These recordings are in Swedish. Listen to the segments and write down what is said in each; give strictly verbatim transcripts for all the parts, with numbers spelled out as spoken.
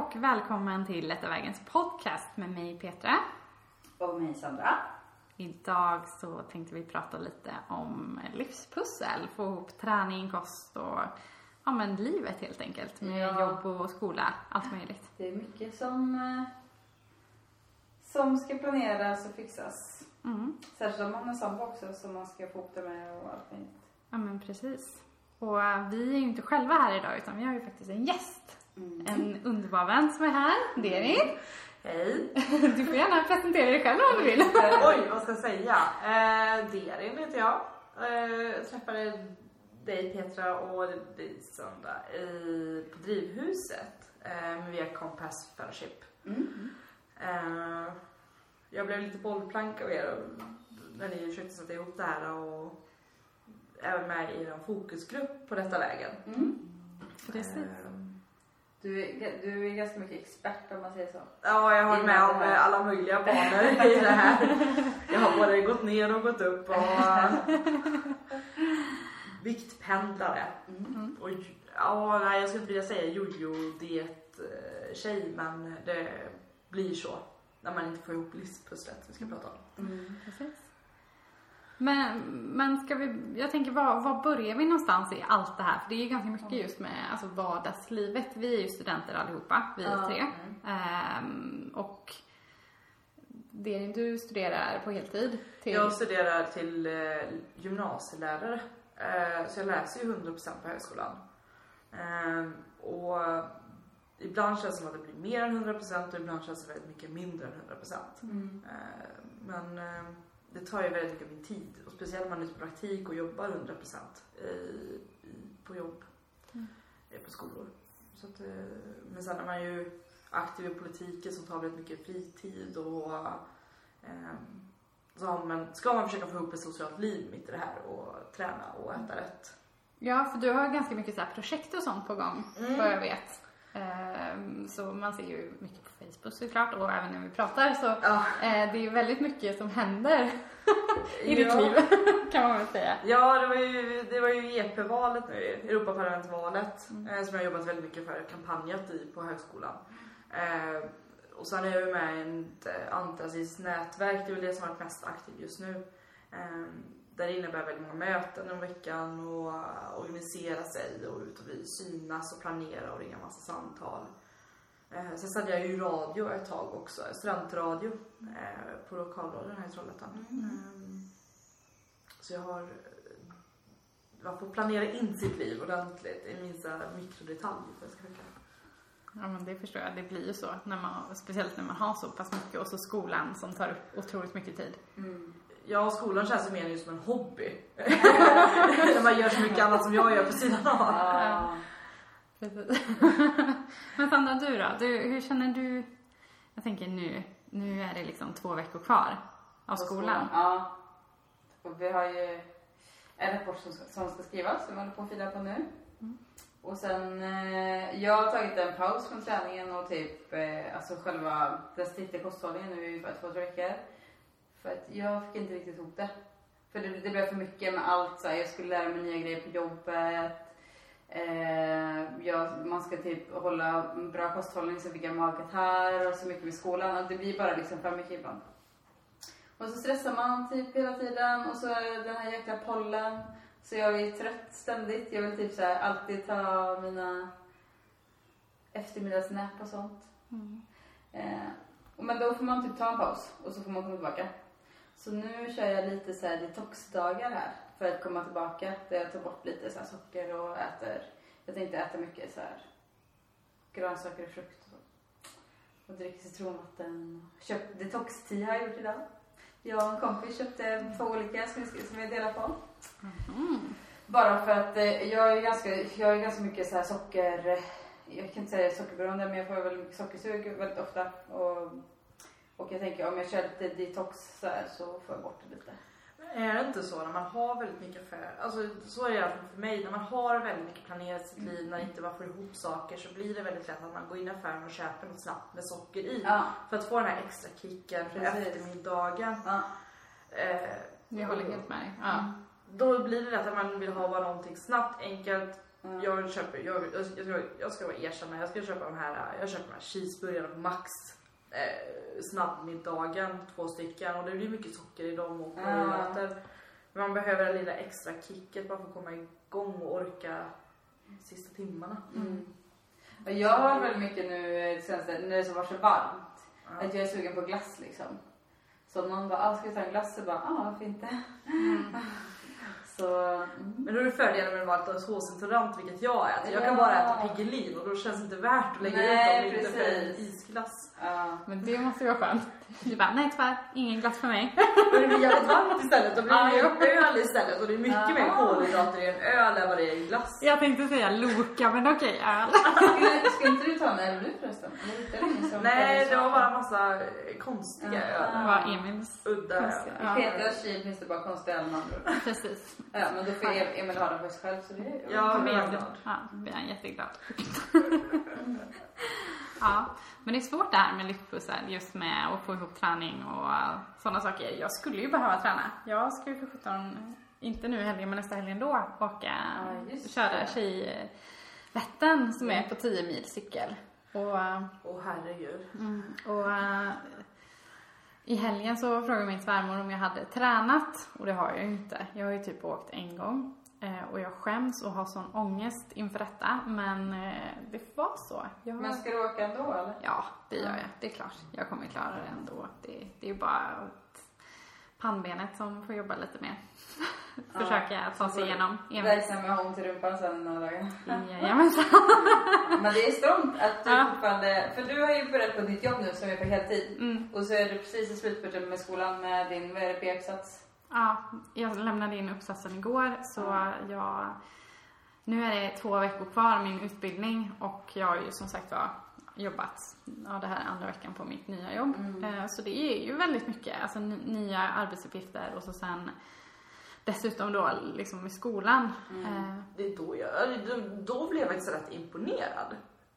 och välkommen till Lätta vägens podcast med mig Petra. Och mig Sandra. Idag så tänkte vi prata lite om livspussel, få ihop träning, kost och ja, men livet helt enkelt. Med ja. jobb och skola, allt möjligt. Det är mycket som, som ska planeras och fixas. Mm. Särskilt om man har sambo också som man ska få ihop det med och allt möjligt. Ja men precis. Och vi är ju inte själva här idag utan vi har ju faktiskt en gäst. Mm. En underbar vän som är här, Derin. Hej. Du får gärna presentera dig själv om du vill. Oj, vad ska jag säga? Eh, Derin heter jag. Eh, jag träffade dig Petra och dig Sandra i, på Drivhuset eh, via Compass Fellowship. Mm. Eh, jag blev lite bollplank av er när ni försökte sätta ihop det här och även med i en fokusgrupp på detta vägen. Mm. Precis. Eh, Du är, du är ganska mycket expert om man säger så. Ja, jag har varit med om alla möjliga banor i det här. Jag har både gått ner och gått upp och viktpendlare. Mm. Och ja, nej, jag skulle inte vilja säga jojo-diet tjej, men det blir så när man inte får ihop livspusslet vi ska prata om. Mm. Precis. Men, men ska vi, jag tänker, var, var börjar vi någonstans i allt det här? För det är ju ganska mycket just med alltså, vardagslivet. Vi är ju studenter allihopa, vi är tre. Mm. Um, och det, du studerar på heltid? Till... Jag studerar till eh, gymnasielärare. Eh, så jag läser ju hundra procent på högskolan. Eh, och ibland känns det som att det blir mer än hundra procent och ibland känns det väldigt mycket mindre än hundra procent. Mm. Eh, men... Eh, det tar ju väldigt mycket av min tid. Och speciellt när man är ute på praktik och jobbar hundra procent i, i, på jobb. Mm. På skolor. Så att, men sen är man ju aktiv i politiken som tar väldigt mycket fritid. Och eh, så har man, ska man försöka få ihop ett socialt liv mitt i det här. Och träna och äta rätt. Ja, för du har ganska mycket så här projekt och sånt på gång. Mm. Vad jag vet. Så man ser ju mycket på Facebook såklart och även när vi pratar så ja. eh, det är ju väldigt mycket som händer i ja. ditt liv kan man väl säga. Ja, det var ju, det var ju E P-valet nu, Europaparlamentsvalet mm. eh, som jag har jobbat väldigt mycket för, kampanjat i på högskolan. Eh, och sen är jag med i ett antirasistiskt nätverk, det är väl det som har varit mest aktivt just nu. Eh, Där innebär väldigt många möten om veckan och organisera sig och ut och vi synas och planera och ringa massa samtal. Eh, sen hade jag ju radio ett tag också, studentradio eh, på lokalradion här i Trollhättan. Mm. Eh, så jag har, man får planera in sitt liv ordentligt i minsta mikrodetalj. Jag ska ja men det förstår jag, det blir ju så, när man, speciellt när man har så pass mycket och så skolan som tar upp otroligt mycket tid. Mm. Ja, skolan känns mer just som en hobby. När man gör så mycket annat som jag gör på sidan av. Ja. Precis. Men Sandra, du då? Du, hur känner du? Jag tänker nu, nu är det liksom två veckor kvar av skolan. skolan. Ja. Och vi har ju en rapport som ska, som ska skrivas som vi håller på att fila på nu. Mm. Och sen, eh, jag har tagit en paus från träningen och typ, eh, alltså själva den strikta kosthållningen nu i två, tre veckor. För att jag fick inte riktigt ihop det. För det, det blev för mycket med allt. Så här, jag skulle lära mig nya grejer på jobbet. Eh, jag, man ska typ hålla bra kosthållning så fick jag magkatarr och så mycket med skolan. Och det blir bara liksom för mycket ibland. Och så stressar man typ hela tiden. Och så är den här jäkla pollen. Så jag är trött ständigt. Jag vill typ så här, alltid ta mina eftermiddagsnap och sånt. Mm. Eh, men då får man typ ta en paus. Och så får man komma tillbaka. Så nu kör jag lite så här detoxdagar här för att komma tillbaka. Där jag tar bort lite så här socker och äter. Jag tänkte äta mycket så här grönsaker och frukt och så. Och dricker citronvatten. Köpt detox-te har jag gjort idag. Jag och en kompis köpte två olika som vi, som vi delar på. Mm. Bara för att eh, jag är ganska, jag är ganska mycket så här socker. Jag kan inte säga sockerberoende men jag får väldigt mycket sockersug väldigt ofta. Och Och jag tänker, om jag kör lite detox så, här, så får jag bort det lite. Men är det inte så när man har väldigt mycket för, alltså så är det i alla fall för mig, när man har väldigt mycket planerat sitt liv, mm. när inte man får ihop saker så blir det väldigt lätt att man går in i affären och köper något snabbt med socker i. Ja. För att få den här extra kicken för eftermiddagen. Ja. Eh, jag håller helt med dig. Ja. Då blir det lätt att man vill ha bara någonting snabbt, enkelt Mm. Jag köper, jag, jag, jag, jag ska vara erkänna, jag ska köpa de här, jag köper de här cheeseburgarna på Max. Eh, snabbmiddagen, två stycken, och det blir mycket socker i dem och kolhydrater. Mm. Man behöver det lilla extra kicket bara för att komma igång och orka sista timmarna. Mm. Och jag har väldigt mycket nu, när det så var så varmt, ja. Att jag är sugen på glass liksom. Så om någon bara, ah, ska vi ta en glass? Så bara, ah, varför inte? Mm. Så, mm. Men då är det fördelen med att vara laktosintolerant, vilket jag är. Jag kan ja. bara äta Piggelin och då känns det inte värt att lägga nej, ut dem inte för en isglass. Ja. Men det måste ju vara skönt. Du bara, nej tyvärr, ingen glass för mig. Och det blir jävligt varmt istället. Då blir det ju öl istället. Och det är mycket ja. mer kolhydrater i en öl än vad det är i glass. Jag tänkte säga Loka, men okej, öl. Ska, ska inte du ta en öl nu förresten? Nej, det var bara en massa konstiga ja. öl. Det var Emils. Udda öl. I Petras kyl finns det bara konstiga öl. Precis. Ja, men då får Emil ha den för sig själv. Så det är ja, blir jag glad. Ja, blir jag jätteglad. Ja, men det är svårt det här med lyftpussel, just med att få ihop träning och sådana saker. Jag skulle ju behöva träna. Jag ska ju för sjutton, inte nu helgen men nästa helgen då, åka ja, köra Tjejvättern som är på tio mil cykel. Och, Åh oh, herregud. Mm, och uh, i helgen så frågade min svärmor om jag hade tränat, och det har jag ju inte. Jag har ju typ åkt en gång. Eh, och jag skäms och har sån ångest inför detta. Men eh, det var så. Jag... Men ska du åka ändå eller? Ja, det gör jag. Det är klart. Jag kommer klara det ändå. Det, det är ju bara pannbenet som får jobba lite mer. Försöka ja, ta sig igenom. Räkna med hon till rumpan sen några dagar. Jajamensan. Men det är strångt att du ja. fortfarande... För du har ju börjat på ditt jobb nu som är på heltid. Mm. Och så är du precis i slutspurten med skolan med din V R P-uppsats. Ja, jag lämnade in uppsatsen igår, så mm. jag, nu är det två veckor kvar av min utbildning, och jag har ju som sagt var jobbat ja, det här andra veckan på mitt nya jobb. Mm. Så det är ju väldigt mycket, alltså nya arbetsuppgifter, och så sen dessutom då liksom i skolan. Mm. Det är då jag, då blev jag faktiskt rätt imponerad.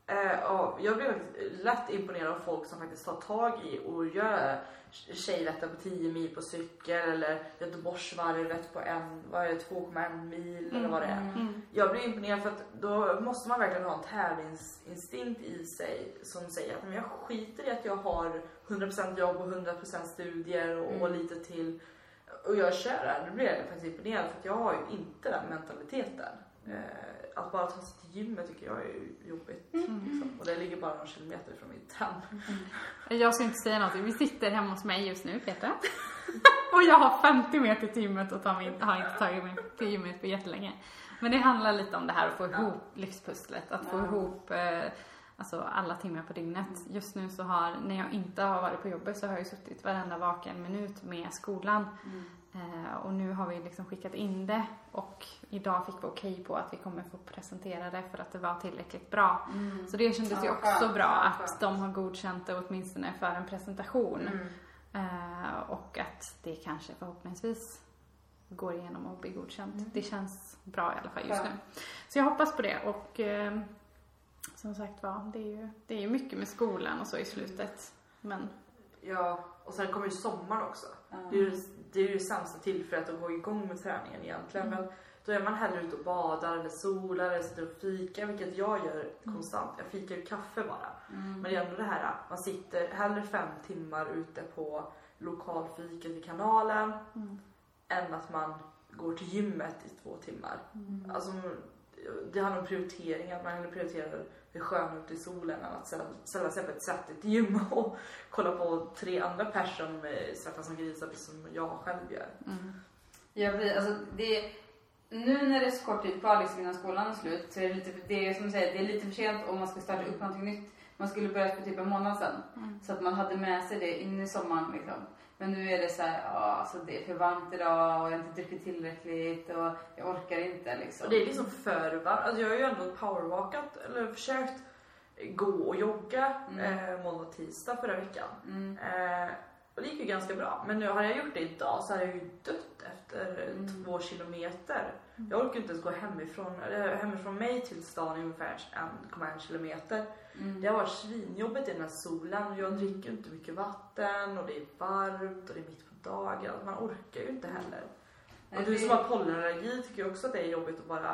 Jag blev lätt imponerad av folk som faktiskt tar tag i och gör Tjejvättern på tio mil på cykel, eller Göteborgsvarvet på en, vad är det, två komma en mil mm. eller vad det är. Mm. Jag blir imponerad för att då måste man verkligen ha en tävlingsinstinkt i sig som säger att men jag skiter i att jag har hundra procent jobb och hundra procent studier och, mm. och lite till, och jag kör det. Då blir jag faktiskt imponerad för att jag har ju inte den mentaliteten. Att bara ta sig till gymmet tycker jag är jobbigt. Mm. Liksom. Och det ligger bara några kilometer från mitt hem. Mm. Jag ska inte säga något. Vi sitter hemma hos mig just nu, Petra. Och jag har femtio meter till gymmet och tar mig, har inte tagit mig till gymmet på jättelänge. Men det handlar lite om det här att få ihop ja. livspusslet. Att få ja. ihop eh, alltså alla timmar på dygnet. Mm. Just nu så har, när jag inte har varit på jobbet, så har jag suttit varenda vaken minut med skolan. Mm. Eh, och nu har vi liksom skickat in det, och idag fick vi okej på att vi kommer få presentera det för att det var tillräckligt bra. Mm. Så det kändes ja, ju också bra att ja, de har godkänt det åtminstone för en presentation. Mm. Eh, och att det kanske förhoppningsvis går igenom och blir godkänt. Mm. Det känns bra i alla fall just ja. nu. Så jag hoppas på det, och eh, som sagt var, det är ju det är ju mycket med skolan och så i slutet. Men ja, och sen kommer ju sommaren också. Mm. Det är ju det är ju det sämsta tillfället att gå igång med träningen egentligen. Mm. Men då är man hellre ute och badar eller solar eller sitter och fikar, vilket jag gör konstant. Jag fikar ju kaffe bara. Mm. Men det är ändå det här, man sitter hellre fem timmar ute på lokalfiket i kanalen mm. än att man går till gymmet i två timmar. Mm. Alltså det handlar om prioritering, att man hellre prioriterar det sköna ute i solen än att ställa sig på ett svettigt gym och kolla på tre andra personer med svettas som grisar som jag själv gör. Mm. Jag blir, alltså det, nu när det är så kort tid kvar liksom innan skolan är slut, så är det lite, det är som du säger, det är lite för sent om man ska starta upp någonting nytt. Man skulle börja för typ en månad sedan. Mm. Så att man hhade med sig det in i sommaren liksom. Men nu är det så här, ja, alltså det är för varmt idag och jag har inte druckit tillräckligt och jag orkar inte liksom. Och det är liksom för varmt. Alltså jag har ju ändå powerwalkat eller försökt gå och jogga mm. eh, måndag och tisdag förra veckan. Mm. Eh, och det gick ju ganska bra. Men nu har jag gjort det idag så har jag ju dött efter mm. två kilometer. Mm. Jag orkar inte ens gå hemifrån, eller, hemifrån mig till stan i ungefär en komma en kilometer. Mm. Det har varit svinjobbigt i den här solen och jag dricker inte mycket vatten och det är varmt och det är mitt på dagen. Man orkar ju inte heller. Mm. Och du som har pollenallergi tycker också att det är jobbigt att bara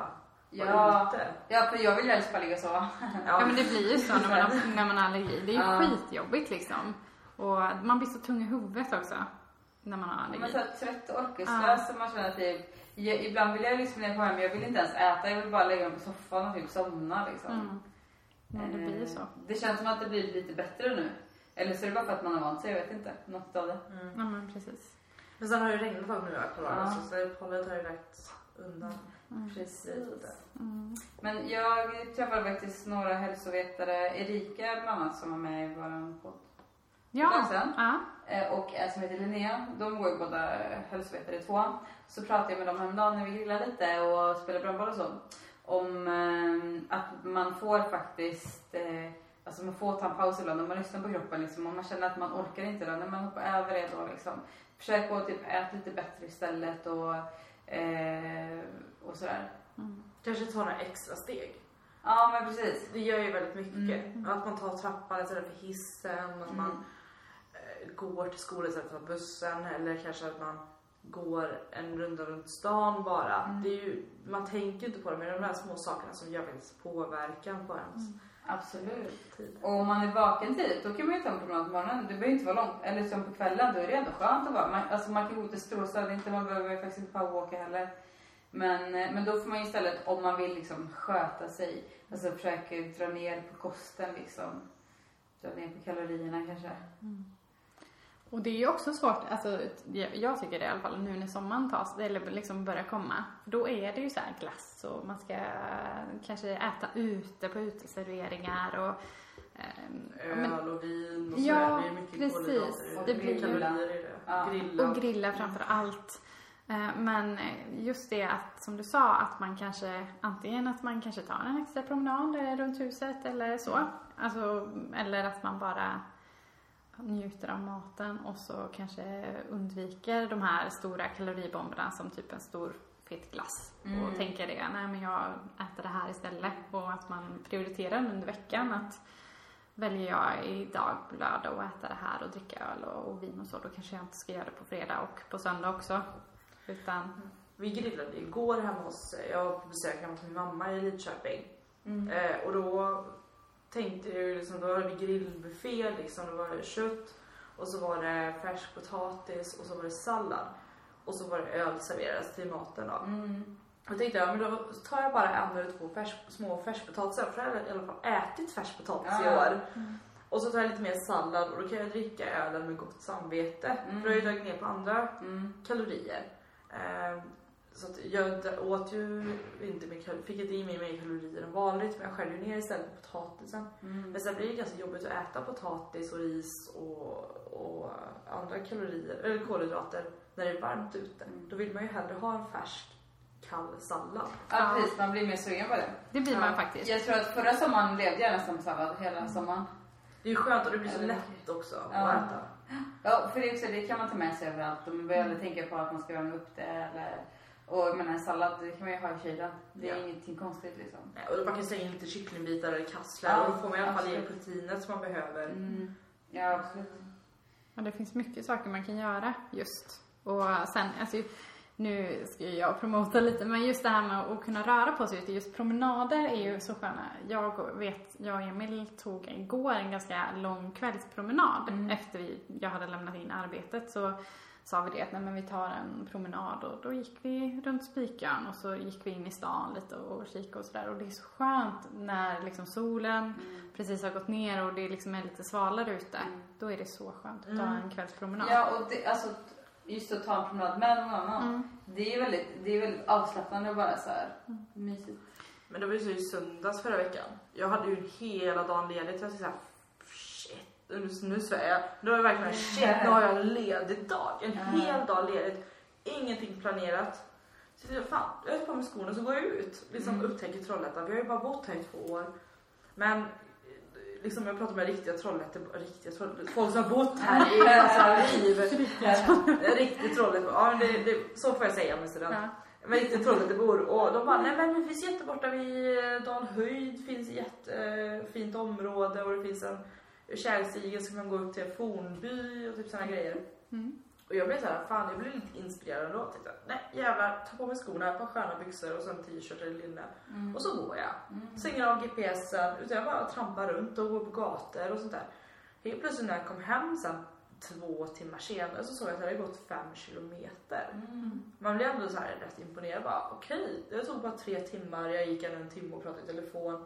Ja, ja, för jag vill ju helst bara ligga och sova. Ja, men det blir ju så när man har, när man har allergi. Det är ju ja. skitjobbigt liksom. Och man blir så tung i huvudet också när man har allergi. Man är så trött och orkeslös ja. man känner typ, jag, ibland vill jag liksom ner på hem, men jag vill inte ens äta. Jag vill bara lägga mig på soffan och typ somna liksom. Mm. Ja, det blir ju så. Det känns som att det blir lite bättre nu. Eller så är det bara för att man har vant sig, jag vet inte. Något av det. Mm. Ja, men precis. Men sen har det regnat nu här på lördag, ja. så pollet har ju lagt undan. Mm. Precis. Mm. Men jag träffade faktiskt några hälsovetare, Erika bland annat, som var med i våran podd. Ja. ja. Och en som heter Linnea, de går ju båda hälsovetare i tvåan. Så pratade jag med dem häromdagen när vi grillade lite och spelade brandboll och så. Om eh, att man får faktiskt, eh, alltså man får ta en paus ibland när man lyssnar på kroppen liksom. Om man känner att man orkar inte då, när man hoppar över det då liksom. Försök att typ äta lite bättre istället och, eh, och sådär. Mm. Kanske ta några extra steg. Ja, men precis. Det gör ju väldigt mycket. Mm. Att man tar trappan istället för hissen. Att mm. man eh, går till skolan istället för bussen. Eller kanske att man går en runda runt stan bara. Mm. Det är ju, man tänker inte på det, men de här små sakerna som gör väldigt påverkan på ens. Mm. Absolut. Tid. Och om man är vaken tid, då kan man ju ta en promenad på morgonen. Det behöver inte vara långt. Eller som på kvällen, då är det ändå skönt att vara. Man, alltså man kan gå till Stråstad, inte man behöver faktiskt inte powerwalka heller. Men, men då får man ju istället, om man vill liksom sköta sig, alltså försöka dra ner på kosten liksom. Dra ner på kalorierna kanske. Mm. Och det är ju också svårt, alltså jag tycker det i alla fall, nu när sommaren tas, eller liksom börjar komma. För då är det ju så här glass och man ska kanske äta ute på uteserveringar och eh, öl men, och vin och så. Ja, det är mycket precis. Det blir kalorier i det. Ja. Grilla. Och grilla framför allt. Men just det att, som du sa, att man kanske, antingen att man kanske tar en extra promenad runt huset eller så. Mm. Alltså, eller att man bara njuter av maten och så kanske undviker de här stora kaloribomberna som typ en stor fet glass. Mm. Och tänker det, nej men jag äter det här istället. Och att man prioriterar under veckan att väljer jag idag på lördag och äta det här och dricka öl och, och vin och så, då kanske jag inte ska göra det på fredag och på söndag också. Utan... Vi grillade igår hemma hos, jag var på besök hemma hos min mamma i Lidköping. Mm. Eh, och då tänkte jag liksom, då var det grillbuffé liksom, då var det kött och så var det färsk potatis och så var det sallad och så var det öl serveras till maten då. Mm. Och tänkte jag, men då tar jag bara en eller två färsk, små färskpotatisar, för jag har i alla fall ätit färskpotatis ja. i år. Mm. Och så tar jag lite mer sallad och då kan jag dricka ölen med gott samvete. Mm. För då har jag dragit ner på andra mm. kalorier. Eh, så att jag åt ju inte mer, fick inte i mig mer kalorier än vanligt, men jag skär ju ner istället på potatisen. Mm. Men sen blir det ganska jobbigt att äta potatis och ris och, och andra kalorier, eller kolhydrater när det är varmt ute. Mm. Då vill man ju hellre ha en färsk kall sallad. Ja, precis. Man blir mer sugen på det. Det blir ja. man faktiskt. Jag tror att förra sommaren levde jag nästan på sallad hela mm. sommaren. Det är ju skönt och det blir så lätt också ja. att äta. Ja, för det, också, det kan man ta med sig överallt. Och man behöver mm. tänka på att man ska värma upp det. Eller, och jag menar, en sallad, det kan man ju ha i kylen. Det är ja. ingenting konstigt liksom. Nej, och man kan slänga in lite kycklingbitar eller kassler. Ja, och då får man i alla fall ge proteinet som man behöver. Mm. Ja, absolut. Ja, det finns mycket saker man kan göra just. Och sen, alltså... Nu ska jag promota lite, men just det här med att kunna röra på sig ute, just promenader är ju så sköna. Jag vet, jag och Emil tog igår en ganska lång kvällspromenad mm. efter vi, jag hade lämnat in arbetet, så sa vi det att nej, men vi tar en promenad och då gick vi runt Spikön och så gick vi in i stan lite och kika och sådär, och det är så skönt när liksom solen mm. precis har gått ner och det liksom är lite svalare ute, mm. då är det så skönt att ta mm. en kvällspromenad. Ja, och det, alltså just att ta en promenad med någon annan. Mm. Det är väldigt, det är väldigt avslappnande och bara så här mm. mysigt. Men det var ju så i söndags förra veckan. Jag hade ju hela dagen ledigt. Jag tänkte såhär, shit, nu svär jag. Då var det verkligen, shit, nu har jag en ledig dag. En mm. hel dag ledigt. Ingenting planerat. Så jag, fan, jag är på med skorna så går jag ut. Liksom mm. upptäcker Trollhättan. Vi har ju bara bott här i två år. Men liksom jag pratar med riktiga Trollhättan, riktiga Trollhättan, folk som har bott här i alltså, livet. Riktigt Trollhättan. Ja, men det, det, så får jag säga med student. Ja. Men riktigt Trollhättanbor. Och de bara, nej men det finns jätteborta vid Dalhöjd, finns ett jättefint område och det finns en kärlstigen som kan gå upp till Fornby och typ såna grejer. Mm. Och jag blev så här, fan jag blev lite inspirerad då. Tänkte, nej jävlar, ta på mig skorna, ett par sköna byxor och sen t-shirt eller linne. Mm. Och så går jag. Mm. Stänger av G P S'en, utan jag bara trampar runt och går på gator och sånt där. Helt plötsligt när jag kom hem sen två timmar senare så såg jag att det hade gått fem kilometer. Mm. Man blir ändå så här rätt imponerad. Bara, okej, det tog bara tre timmar. Jag gick en timme och pratade i telefon.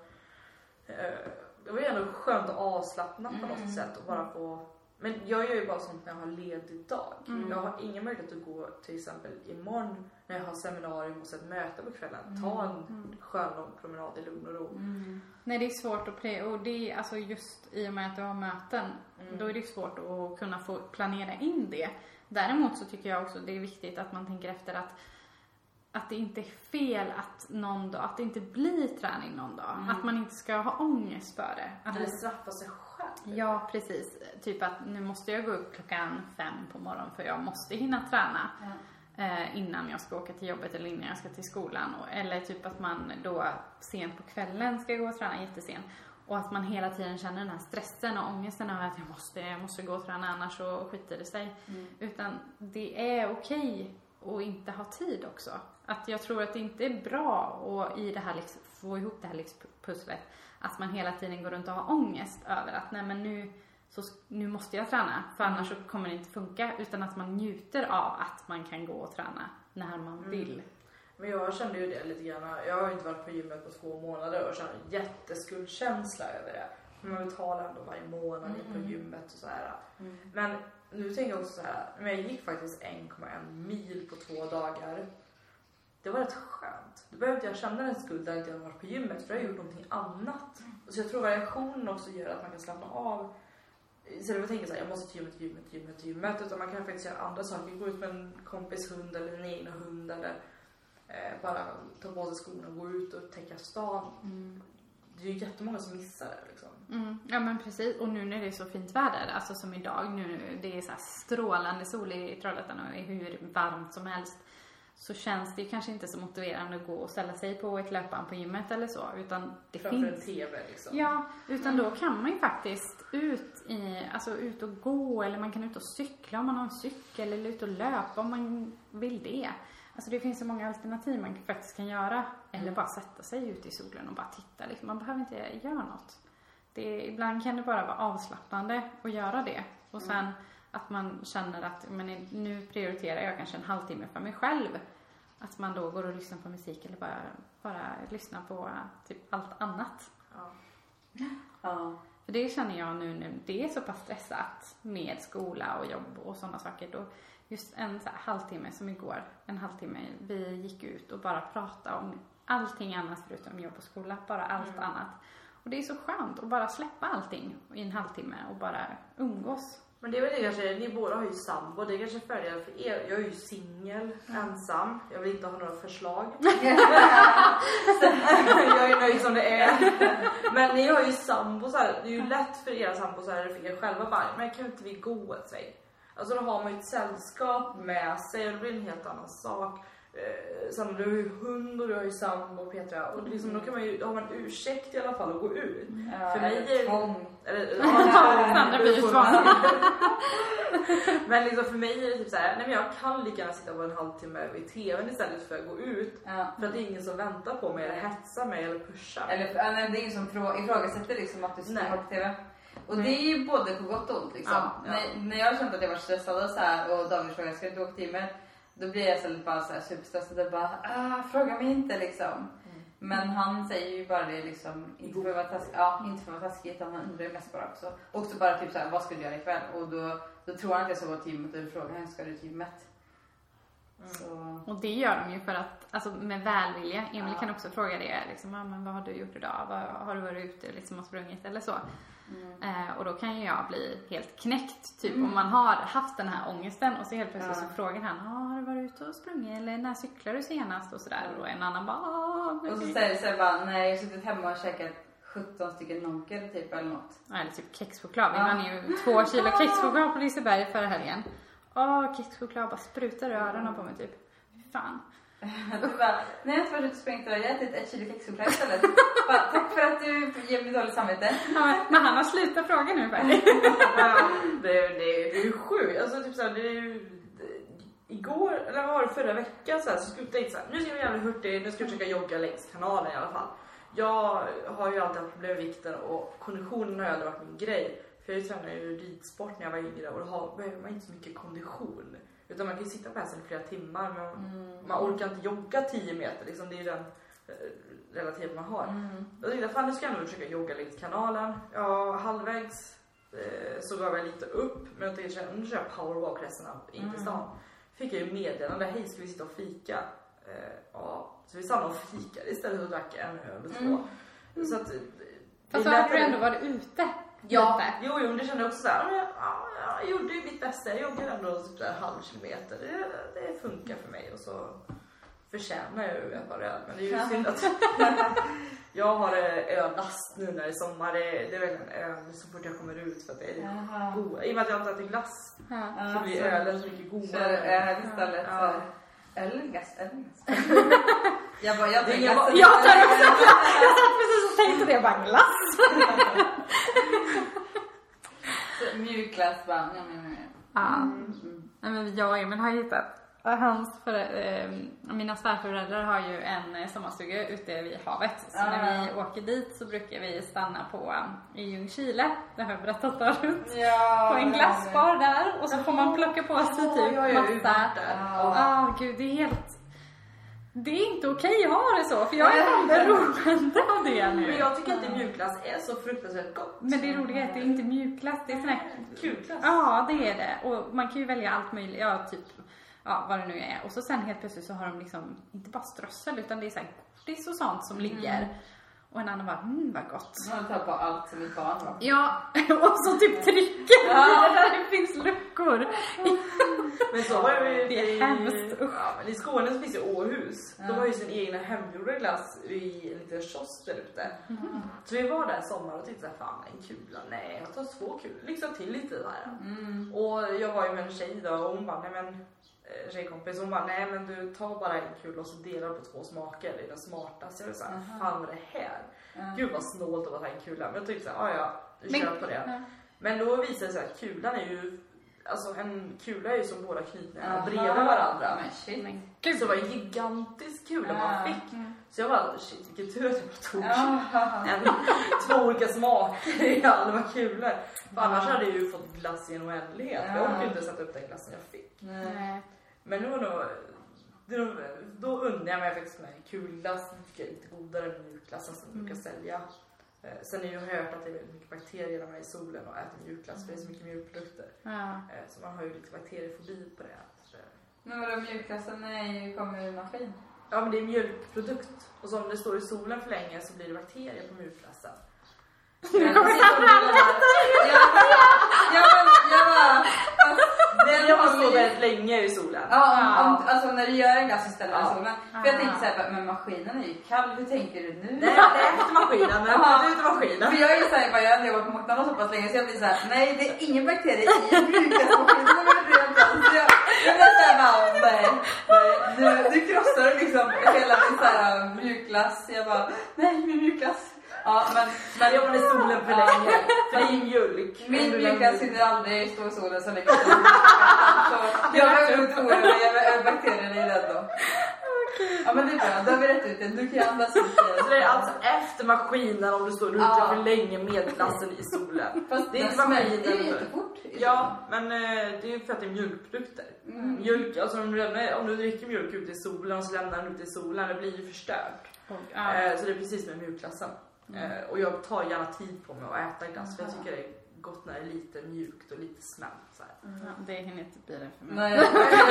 Det var ju ändå skönt och avslappnat på något mm. sätt. Och bara få... Men jag gör ju bara sånt när jag har ledig dag. Mm. Jag har ingen möjlighet att gå till exempel imorgon när jag har seminarium och så ett möte på kvällen. Mm. Ta en mm. skön lång promenad i lugn och ro. Mm. Nej, det är svårt att play och det är alltså just i och med att du har möten mm. då är det svårt att kunna få planera in det. Däremot så tycker jag också det är viktigt att man tänker efter att att det inte är fel att någon dag, att det inte blir träning någon dag. Mm. Att man inte ska ha ångest för det. Att Eller straffa sig själv. Ja, precis. Typ att nu måste jag gå upp klockan fem på morgonen för jag måste hinna träna. Mm. Eh, innan jag ska åka till jobbet eller innan jag ska till skolan. Och, eller typ att man då sent på kvällen ska gå och träna jättesent. Och att man hela tiden känner den här stressen och ångesten av att jag måste, jag måste gå och träna annars så skiter det sig. Mm. Utan det är okej att inte ha tid också. Att jag tror att det inte är bra att i det här liksom, få ihop det här livspusslet. Att man hela tiden går runt och har ångest över att nej men nu, så, nu måste jag träna. För annars så kommer det inte funka. Utan att man njuter av att man kan gå och träna när man vill. Mm. Men jag kände ju det lite grann. Jag har inte varit på gymmet på två månader och känner jätteskuldkänsla över det. Man betalar ändå varje månad mm. på gymmet och så här. Mm. Men nu tänker jag också så här. Men jag gick faktiskt en komma en mil på två dagar. Det var rätt skönt. Då behövde jag känna den skulden att jag har varit på gymmet. För jag har gjort någonting annat. Mm. Så jag tror variationen också gör att man kan slappna av. Så jag tänker så här, jag måste till gymmet, gymmet, gymmet, gymmet. Utan man kan faktiskt göra andra saker. Gå ut med en kompis hund eller en egen hund. Eller eh, bara ta på sig skorna och gå ut och täcka stan. Mm. Det är ju jättemånga som missar det liksom. Mm. Ja men precis. Och nu när det är så fint väder. Alltså som idag. Nu det är så här strålande sol i Trollhättan och är hur varmt som helst. Så känns det kanske inte så motiverande att gå och ställa sig på ett löpband på gymmet eller så. Utan det framför finns... en tv liksom. Ja, utan då kan man ju faktiskt ut i, alltså ut och gå. Eller man kan ut och cykla om man har en cykel. Eller ut och löpa om man vill det. Alltså det finns så många alternativ man faktiskt kan göra. Eller mm. bara sätta sig ut i solen och bara titta. Liksom. Man behöver inte göra något. Det, ibland kan det bara vara avslappnande att göra det. Och sen mm. att man känner att men nu prioriterar jag kanske en halvtimme för mig själv. Att man då går och lyssnar på musik eller bara, bara lyssnar på typ allt annat. Ja. Ja. För det känner jag nu när det är så pass stressat med skola och jobb och sådana saker. Då just en så här halvtimme som igår, en halvtimme vi gick ut och bara pratade om allting annat förutom jobb och skola. Bara allt mm. annat. Och det är så skönt att bara släppa allting i en halvtimme och bara umgås. Men det är väl det kanske, ni båda har ju sambo, det är kanske fördelar för er. Jag är ju singel, mm. ensam, jag vill inte ha några förslag. Jag är nöjd som det är. Men ni har ju sambo så här, det är ju lätt för era sambo så här, för er själva bara, men kan inte vi gå ett sig? Alltså då har man ju ett sällskap med sig och det blir en helt annan sak. Eh, sen du har ju hund och du har ju sambo och Petra. Och liksom, då kan man ju, då har man ursäkt i alla fall att gå ut. Ja, för mig är tvång. Eller, ja, blir tvång. Men liksom för mig är det typ så här, nej men jag kan lika gärna sitta på en halvtimme vid tvn istället för att gå ut. Ja. För att det är ingen som väntar på mig eller hetsar mig eller pushar. Eller nej, det är ingen som ifrågasätter liksom att du sitter på tv. Och det är ju både på gott och ont liksom. Ja, ja. När, när jag kände att jag var stressad och så här, och David frågade, ska du inte åka till gymmet? Då blir jag istället bara så här superstressad och bara, ah, fråga mig inte liksom. Mm. Men han säger ju bara det liksom, inte för att vara taskigt, ja, inte för att vara taskigt, utan han undrar mest bara också. Och så bara typ så här, vad ska du göra ikväll? Och då, då tror han att jag ska gå till gymmet och frågar han, ska du till gymmet? Mm. Så. Och det gör de ju för att, alltså med välvilja. Emil ja. kan också fråga det liksom, ah, men vad har du gjort idag? Vad, har du varit ute liksom och sprungit eller så? Mm. Eh, och då kan ju jag bli helt knäckt typ mm. om man har haft den här ångesten och så helt plötsligt ja. så frågar han, ah, har du varit ute och sprungit eller när cyklar du senast och sådär. Mm. Och en annan bara, ah, och så säger så bara, nej jag har suttit hemma och käkat sjutton stycken nonker typ eller något. Ja, eller typ kexchoklad. Vi ja. vann ju två kilo kexchoklad på Liseberg förra helgen. Åh, kexchoklad bara sprutar i öronen på mig typ. Fan. Du bara, nej jag har inte varit ute och sprängt och jag har ätit ett kilo kexchoklad istället. Bara, tack för att du ger mig dåligt samvete. Ja, men han har slutat fråga nu faktiskt. Ja, det, det, det är ju sjukt. Alltså typ såhär, det är ju igår, eller vad var det, förra veckan så, här, så skulle jag tänka så här, nu ska vi gärna hurtig, nu ska vi försöka jogga längs kanalen i alla fall. Jag har ju alltid haft problem med vikten och konditionen har ju aldrig varit min grej. För jag tränade ju ridsport när jag var yngre och då behöver man inte så mycket kondition. Utan man kan ju sitta på hästen i flera timmar men mm. man orkar inte jogga tio meter. Liksom, det är ju den relativt man har. Mm. Då tänkte jag, fan nu ska jag nog försöka jogga längs kanalen. Ja, halvvägs eh, så gav jag lite upp. Men jag tänkte, nu kör jag powerwalk resten av in till stan. Fick jag ju meddelande, hej ska vi sitta och fika? Eh, ja, så vi stannade och fikade istället för att dracka en öl eller två. Mm. Så att... Fast så hade du ändå varit ute? Ja, lite. jo, jo, det kände jag också så här. Ja, ja, jag gjorde ju mitt bästa. Jag joggade ändå typ en halv kilometer. Det, det funkar för mig och så förtjänar jag ju att vara öl. Men det är ju synd att jag har öllast nu när det är sommar. Det, det är verkligen öl så fort jag kommer ut för att det är god. I och med att jag inte ätit glass ja. Så blir ölen så mycket godare. Så öl istället ja. För öl, glass, öl, glass. Jag bara, jag tänkte glass. Jag tar också glass. Jag satt precis och tänkte det, bara glass. Mjuk glass bara. Ja, men, ja. Mm. Nej, men jag och Emil har hittat hans för, eh, mina svärföräldrar har ju en sommarstuga ute vid havet. Så ah. när vi åker dit så brukar vi stanna på i Ljungskile. Det har jag berättat förut. Ja, på en glassbar där. Och så får man plocka på sig typ ja, ja, massa. Ja, ah. oh, gud det är helt... Det är inte okej att ha det så. För jag är beroende av det nu. Men jag tycker inte mjukglass är så fruktansvärt gott. Men det roliga är att det är inte mjukglass. Det är sån här kulglass. Ja, det är det. Och man kan ju välja allt möjligt. Ja, typ... Ja, vad det nu är. Och så sen helt plötsligt så har de liksom inte bara strössel utan det är så här, det är så sånt som mm. ligger. Och en annan bara, mm vad gott. Man tar på allt som ett barn var. Ja, och så typ trycker ja. Det där det finns luckor. Men så var det ju det är hemskt. Ja, men i Skåne så finns ju Åhus. Ja. De har ju sin egna hemgjorda glass i en liten kiosk där ute. Mm. Så vi var där sommar och tittade fan en kula. Nej, jag tar två kulor. Liksom till lite där. Mm. Och jag var ju med en tjej då och hon bara, nej men tjejkompis, hon bara, nej men du tar bara en kul och så delar på två smaker, det är den smartaste. Jag var såhär, uh-huh. fan vad är det här? Uh-huh. Gud vad snålt att ta en kula. Men jag tyckte såhär, ja ja, du kör på det. Uh-huh. Men då visade det sig att kulan är ju, alltså en kula är ju som båda knutningarna uh-huh. bredvid varandra. Men shit. Men gud. Så det var en gigantisk kula uh-huh. man fick. Uh-huh. Så jag bara, shit vilken tur att jag bara tog uh-huh. en, två olika smaker i halva kulor. För annars hade jag ju fått glass i en oändlighet. Uh-huh. Jag orkade inte sätta upp den glassen jag fick. Uh-huh. Men nu var nog, då, då undrar jag mig faktiskt med kulglass. Det tycker jag är lite godare än mjukglassen som mm. brukar sälja. Eh, sen har jag hört att det är väldigt mycket bakterier när man är i solen och äter mjukglass. Mm. För det är så mycket mjukprodukter. Ja. Eh, så man har ju lite bakteriefobi på det. Så. Men vadå mjukglassen är, kommer ur maskin? Ja men det är mjölkprodukt. Och så om det står i solen för länge så blir det bakterier på mjukglassen. Nu kommer jag fram Jag bara... Den jag har stått väldigt länge i solen. Ja, om, alltså när du gör en glass istället för solen. För jag tänkte såhär, men maskinen är ju kall, hur tänker du nu? Nej, det är efter maskinen, men det är efter maskinen. För jag är ju såhär, jag har jobbat på McDonalds så pass länge så jag blir såhär, nej det är ingen bakterie i mjukglassmaskinen. Så jag, jag blir såhär, nej, nej, nu, nu krossar du liksom hela min såhär mjukglass. Jag bara, nej min mjukglass. Ja, men när jag var i solen för länge. För det är ju mjölk. Min mjölk hinner aldrig stå i solen så länge. Så jag var ute och jag är bakterier i den då. Ja men det är bra, då har vi rätt ut det. Du kan andas ut det. Så det är alltså efter maskinen om du står ute ja. För länge med glassen i solen. Fast det är inte maskinen. Det är jättefort. Ja, men det är ju för att det är mjölkprodukter. Mm. Mjölk, alltså om du, om du dricker mjölk ute i solen och så lämnar den ute i solen, det blir ju förstört. Ja. Så det är precis med mjölkglassen. Mm. Och jag tar gärna tid på mig att äta glass för jag tycker det är gott när det är lite mjukt och lite smält så här. Mm. Ja, det hinner inte bli det för mig. Nej,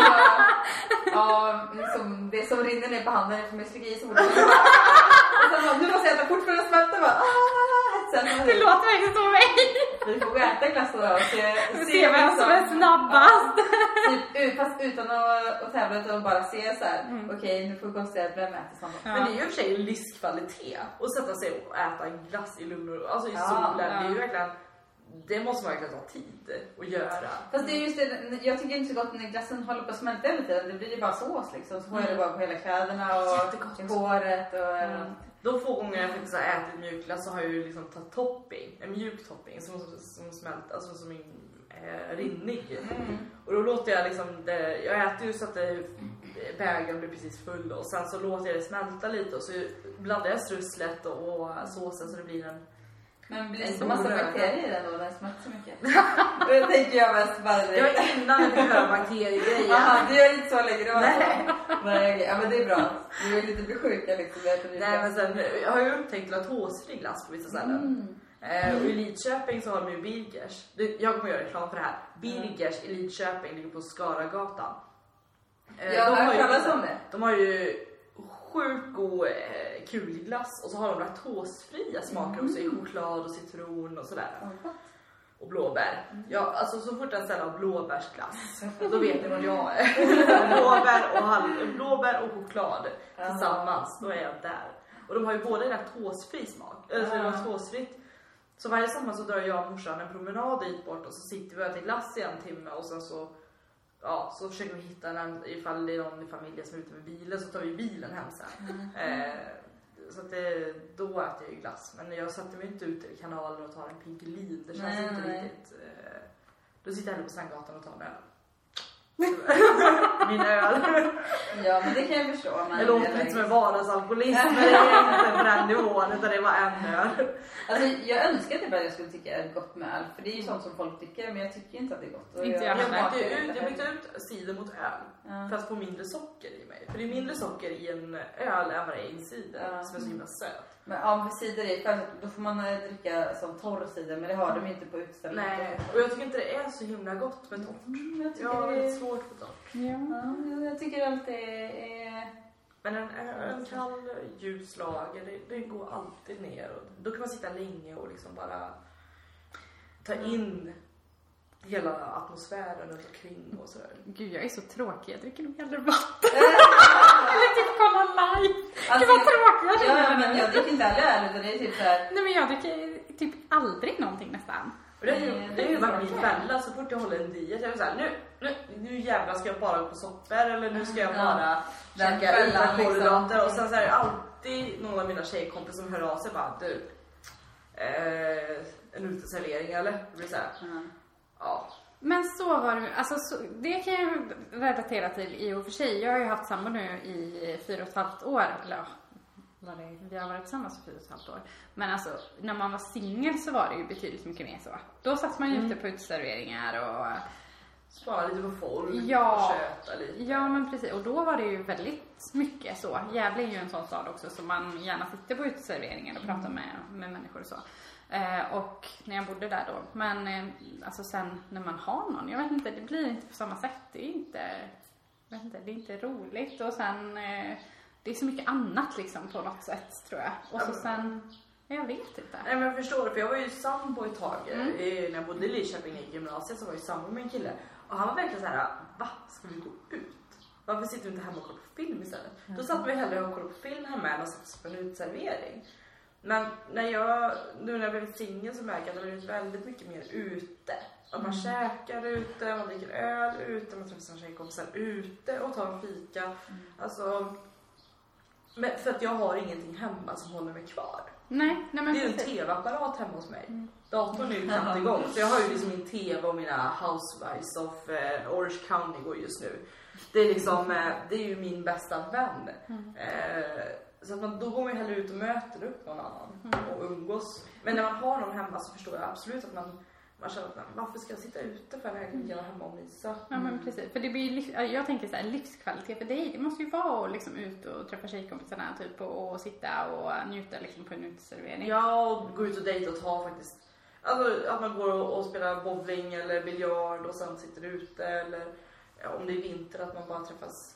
ja, liksom, det som rinner ner på handen för mig slickar i solen. Nu måste jag äta fort för att smälta bara. Sen, det låter verkligen som mig. Vi får gå äta glass då och se, se, se vem som är snabbast. Typ, fast utan att, att tävla utan att bara se så här. Mm. Okej, okay, nu får vi konstatera vem äter snabbast. Ja. Men det är ju i och för sig livskvalitet att sätta sig och äta en glass i lugn och alltså i ja, solen. Ja. Det är ju verkligen, det måste man verkligen ta tid att göra. Fast det är just det, jag tycker inte så gott när glassen håller på att smälta hela tiden. Det blir ju bara sås liksom. Så får mm. jag det bara på hela kläderna och i håret och mm. De få gånger jag faktiskt har ätit mjukglass så har jag ju liksom tagit topping, en mjuk topping som, som smälter, alltså som är eh, rinnig. Mm. Och då låter jag liksom det, jag äter ju så att det, bägaren blir precis full och sen så låter jag det smälta lite och så blandar jag strusslet och, och såsen så det blir en. Men blir det inte massa bakterier i den då? Den smälter så mycket. Då tänker jag mest bara det. Jag var innan jag fick höra bakteriegrejer. Jaha, du gör inte så länge. Det var Nej. Så. Nej, ja men det är bra. Du är lite besjuka liksom. Nej men sen, jag har ju upptäckt latosfri glass på vissa ställen. Mm. Eh, och i Lidköping så har de ju Birgers. Jag kommer göra reklam för det här. Birgers i Lidköping ligger på Skaragatan. Eh, jag har hört talas om det. De har ju sjukt god eh, kulglass och så har de laktosfria smaker mm. också i choklad och citron och sådär. Mm. Och blåbär. Mm. Ja, alltså så fort en ställe har blåbärsglass då vet ni vad jag är. blåbär, och halv, blåbär och choklad mm. tillsammans, då är jag där. Och de har ju både laktosfri smak, eller mm. laktosfritt. Så varje sommar så drar jag och morsan en promenad dit bort och så sitter vi och äter glass i en timme och sen så ja, så försöker vi hitta en, ifall det är någon i familjen som är ute med bilen så tar vi bilen hem sen. Mm. Eh, så att det, då äter jag ju glass. Men jag sätter mig inte ute i kanalen och tar en Piggelin. Det känns nej, inte nej. riktigt. Eh, då sitter jag hellre på Sandgatan och tar en öl. Min öl. Ja, men det kan jag förstå. Det låter lite som en vardagsalkoholist. Men det är inte på den nivån utan det var en öl. Alltså jag önskar typ att jag skulle tycka det är gott med öl. För det är ju sånt som folk tycker. Men jag tycker inte att det är gott. Och inte jag jag bytte ut, jag bytte ut cider mot öl. Ja. För att få mindre socker i mig. För det är mindre socker i en öl än vad det är i en cider. Ja. Som är så himla söt. Men ja, för cider är då får man dricka som torr cider. Men det har de inte på utställningen. Nej, och jag tycker inte det är så himla gott med torrt. Mm, jag tycker ja, det är svårt för torrt. Ja. Ja, jag tycker allt är... Men en, en kall ljuslager, det, det går alltid ner. Och då kan man sitta länge och liksom bara ta in hela atmosfären runt omkring och sådär. Gud, jag är så tråkig. Jag dricker nog hellre vatten. Eller typ kolla live. Alltså, det var tråkigt. Ja, men jag dricker inte heller utan det är typ såhär... Nej, men jag dricker typ aldrig någonting nästan. Och det, är, det är ju varit min fälla så fort jag håller en diet. Jag är såhär, nu, nu, nu jävlar ska jag bara gå på soppor eller nu ska jag bara ja, käka utan kolhydrater. Liksom. Och sen så är det alltid någon av mina tjejkompisar som hör av sig bara, du, eh, en uteservering eller? Det blir såhär, mm. ja. Men så var det, alltså så, det kan jag relatera till i och för sig. Jag har ju haft sambo nu i fyra och ett halvt år, eller ja. Var det, vi har varit tillsammans i fyra och ett halvt år. Men alltså, när man var singel så var det ju betydligt mycket mer så. Då satt man ju mm. ute på utserveringar och... Spara lite på folk ja, och köta lite. Ja, men precis. Och då var det ju väldigt mycket så. Gävle är ju en sån stad också som man gärna sitter på utserveringar och pratar mm. med, med människor och så. Eh, och när jag bodde där då. Men eh, alltså sen när man har någon, jag vet inte, det blir inte på samma sätt. Det är inte, jag vet inte, det är inte roligt. Och sen... Eh, det är så mycket annat liksom på något sätt tror jag. Och så sen, jag vet inte. Nej men jag förstår, för jag var ju sambo ett tag. Mm. När jag bodde i Lidköping i gymnasiet så var jag sambo med en kille. Och han var verkligen så här: va? Ska vi gå ut? Varför sitter vi inte hemma och kollar på film istället? Mm. Då satt vi hellre och kollade på film hemma än att sitta på en utservering. Men när jag, nu när jag blev singel så märker jag att det är väldigt mycket mer ute. Att man mm. käkar ute, man dricker öl ute, man träffar sina tjejkompisar ute och tar en fika. Mm. Alltså... Men för att jag har ingenting hemma som håller mig kvar. Nej, nej men det är en tv-apparat hemma hos mig. Mm. Datorn är ju knappt igång. Så jag har ju liksom min tv och mina Housewives of uh, Orange County går just nu. Det är liksom, uh, det är ju min bästa vän. Mm. Uh, så att man, då går man ju hellre ut och möter upp någon annan mm. och umgås. Men när man har någon hemma så förstår jag absolut att man... Man känner att varför ska jag sitta ute för att jag kan vara hemma och mysa? Mm. Ja men precis. För det blir, jag tänker så här, livskvalitet för dig. Det måste ju vara att liksom ut och träffa tjejkompisarna typ och, och sitta och njuta liksom på en uteservering. Ja, och gå ut och dejta och ta faktiskt. Alltså att man går och, och spelar bowling eller biljard och sen sitter ute. Eller ja, om det är vinter att man bara träffas.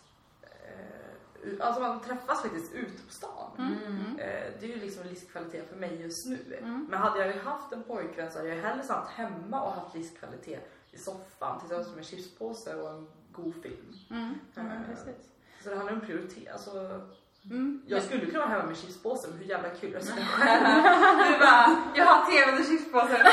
Eh, alltså man träffas faktiskt ute på stan. Mm. Eh, det är ju liksom en livskvalitet för mig just nu. Mm. Men hade jag haft en pojkvän så hade jag hellre satt hemma och haft livskvalitet i soffan tillsammans med en chipspåse och en god film. Mm. Ja, eh, precis. Så det handlar om prioritet. Alltså, mm. jag skulle kunna vara hemma med chipspåse, men hur jävla kul är det? Du bara, jag har tv och chipspåse.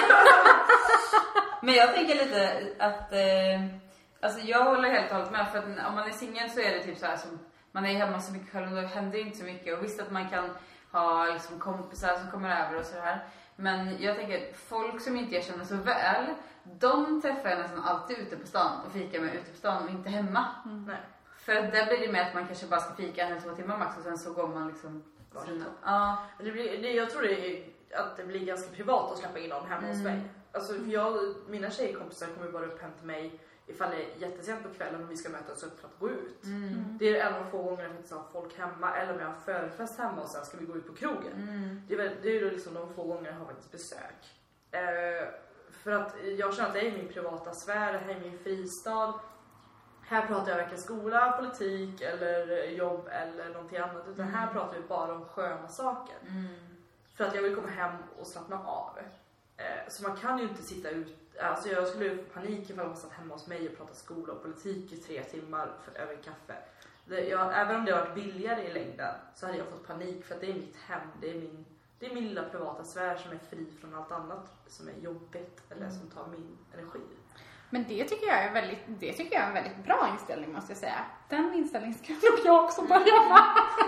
Men jag tänker lite att eh, alltså jag håller helt och hållet med, för att om man är singel så är det typ så här som man är hemma så mycket själv och då händer inte så mycket. Och visst att man kan ha liksom kompisar som kommer över och så här. Men jag tänker, folk som inte jag känner så väl, de träffar jag nästan alltid ute på stan och fikar med ute på stan och inte hemma. Mm. Nej. För där blir det med att man kanske bara ska fika en eller två timmar max och sen så går man liksom sina... Ja. Det blir, det, jag tror det är, att det blir ganska privat att släppa in någon hemma mm. hos mig. Alltså för jag, mina tjejkompisar kommer bara upp hem till mig ifall det är jättesent på kvällen och vi ska mötas upp för att gå ut. Mm. Det är en av få gånger jag faktiskt har folk hemma eller om jag har förfest hemma och sen ska vi gå ut på krogen. Mm. Det är, väl, det är ju liksom de få gånger jag har faktiskt besök. Eh, för att jag känner att det är min privata sfär, det här är min fristad. Här pratar jag varken skola, politik eller jobb eller någonting annat. Utan mm. här pratar vi bara om sköna saker. Mm. För att jag vill komma hem och slappna av. Eh, så man kan ju inte sitta ut. Alltså jag skulle ju få panik ifall man satt hemma hos mig och pratade skola och politik i tre timmar för, över kaffe. Det, jag, även om det har varit billigare i längden så hade jag fått panik för att det är mitt hem. Det är min, det är min lilla privata sfär som är fri från allt annat som är jobbigt eller mm. som tar min energi. Men det tycker jag är väldigt, det tycker jag är en väldigt bra inställning måste jag säga. Den inställningen ska nog jag också börja med.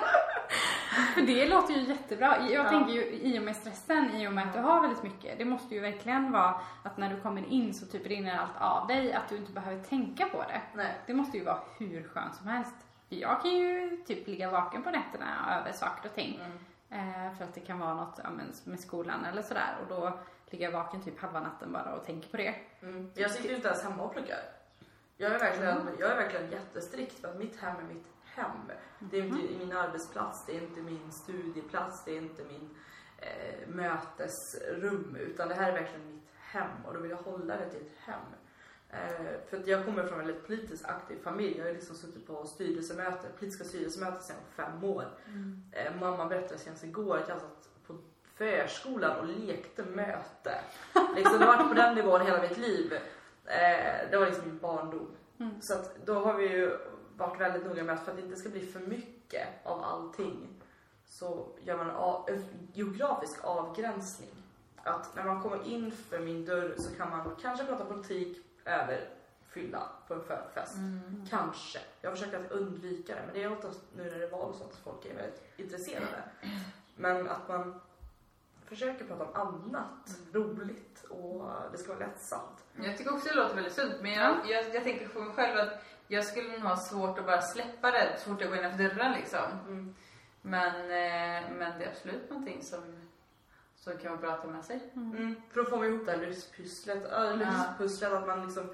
För det låter ju jättebra. Jag ja. tänker ju i och med stressen, i och med att du har väldigt mycket. Det måste ju verkligen vara att när du kommer in så typ rinner allt av dig. Att du inte behöver tänka på det. Nej. Det måste ju vara hur skönt som helst. För jag kan ju typ ligga vaken på nätterna över saker och ting. Mm. För att det kan vara något ja, med skolan eller sådär. Och då ligger jag vaken typ halva natten bara och tänker på det. Mm. Jag sitter ju inte ens hemma och pluggar. Jag är verkligen, mm. jag är verkligen jättestrikt för att mitt hem är mitt hem. Det är inte min arbetsplats, det är inte min studieplats, det är inte min eh, mötesrum. Utan det här är verkligen mitt hem och då vill jag hålla det till ett hem. Eh, för att jag kommer från en väldigt politiskt aktiv familj. Jag har liksom suttit på styrelsemöten, politiska styrelsemöten sedan fem år. Mm. Eh, mamma berättade senast igår att jag satt på förskolan och lekte möte. Liksom, det har varit på den nivån hela mitt liv. Eh, det var liksom min barndom. Mm. Så att då har vi ju varit väldigt noga med att för att det inte ska bli för mycket av allting så gör man en av, geografisk avgränsning. Att när man kommer in för min dörr så kan man kanske prata politik över fylla på en förfest. Mm. Kanske. Jag försöker att undvika det. Men det är oftast nu när det är val och sånt att folk är väldigt intresserade. Men att man försöker prata om annat mm. roligt och det ska vara lättsamt. Jag tycker också det låter väldigt sunt. Men jag, jag, jag tänker på mig själv att jag skulle nog ha svårt att bara släppa det så fort jag går innanför dörren liksom. Mm. Men, eh, men det är absolut någonting som, som kan vara bra att ta med sig. Mm. Mm. För att få ihop det här lysspusslet. Äh, lysspusslet att man liksom...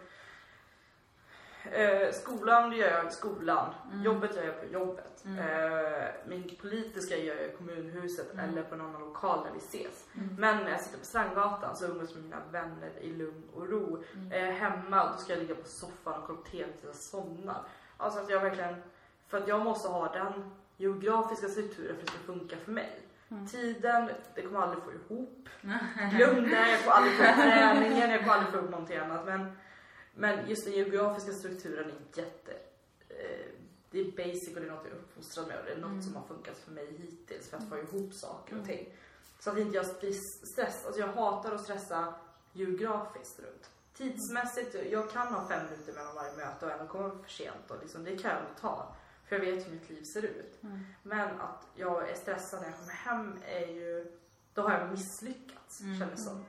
Eh, skolan gör jag i skolan. Mm. Jobbet gör jag på jobbet. Mm. Eh, min politiska gör jag i kommunhuset mm. eller på någon annan lokal där vi ses. Mm. Men när jag sitter på Strandgatan så umgås med mina vänner i lugn och ro. Mm. Eh, hemma då ska jag ligga på soffan och kolla tv tills jag somnar. Alltså att jag verkligen, för att jag måste ha den geografiska strukturen för att det ska funka för mig. Mm. Tiden, det kommer aldrig få ihop. Glöm det, jag får aldrig få träningen, jag kommer aldrig få ihop någonting annat. Men Men just den geografiska strukturen är jätte... Eh, det är basic och det är något jag är uppfostrad med. Och det är något mm. som har funkat för mig hittills för att få ihop saker och ting. Så att inte jag stress... Alltså jag hatar att stressa geografiskt runt. Tidsmässigt, jag kan ha fem minuter mellan varje möte och ändå kommer för sent. Och liksom, det kan jag ta. För jag vet hur mitt liv ser ut. Mm. Men att jag är stressad när jag kommer hem är ju... Då har jag misslyckats, mm. känner så.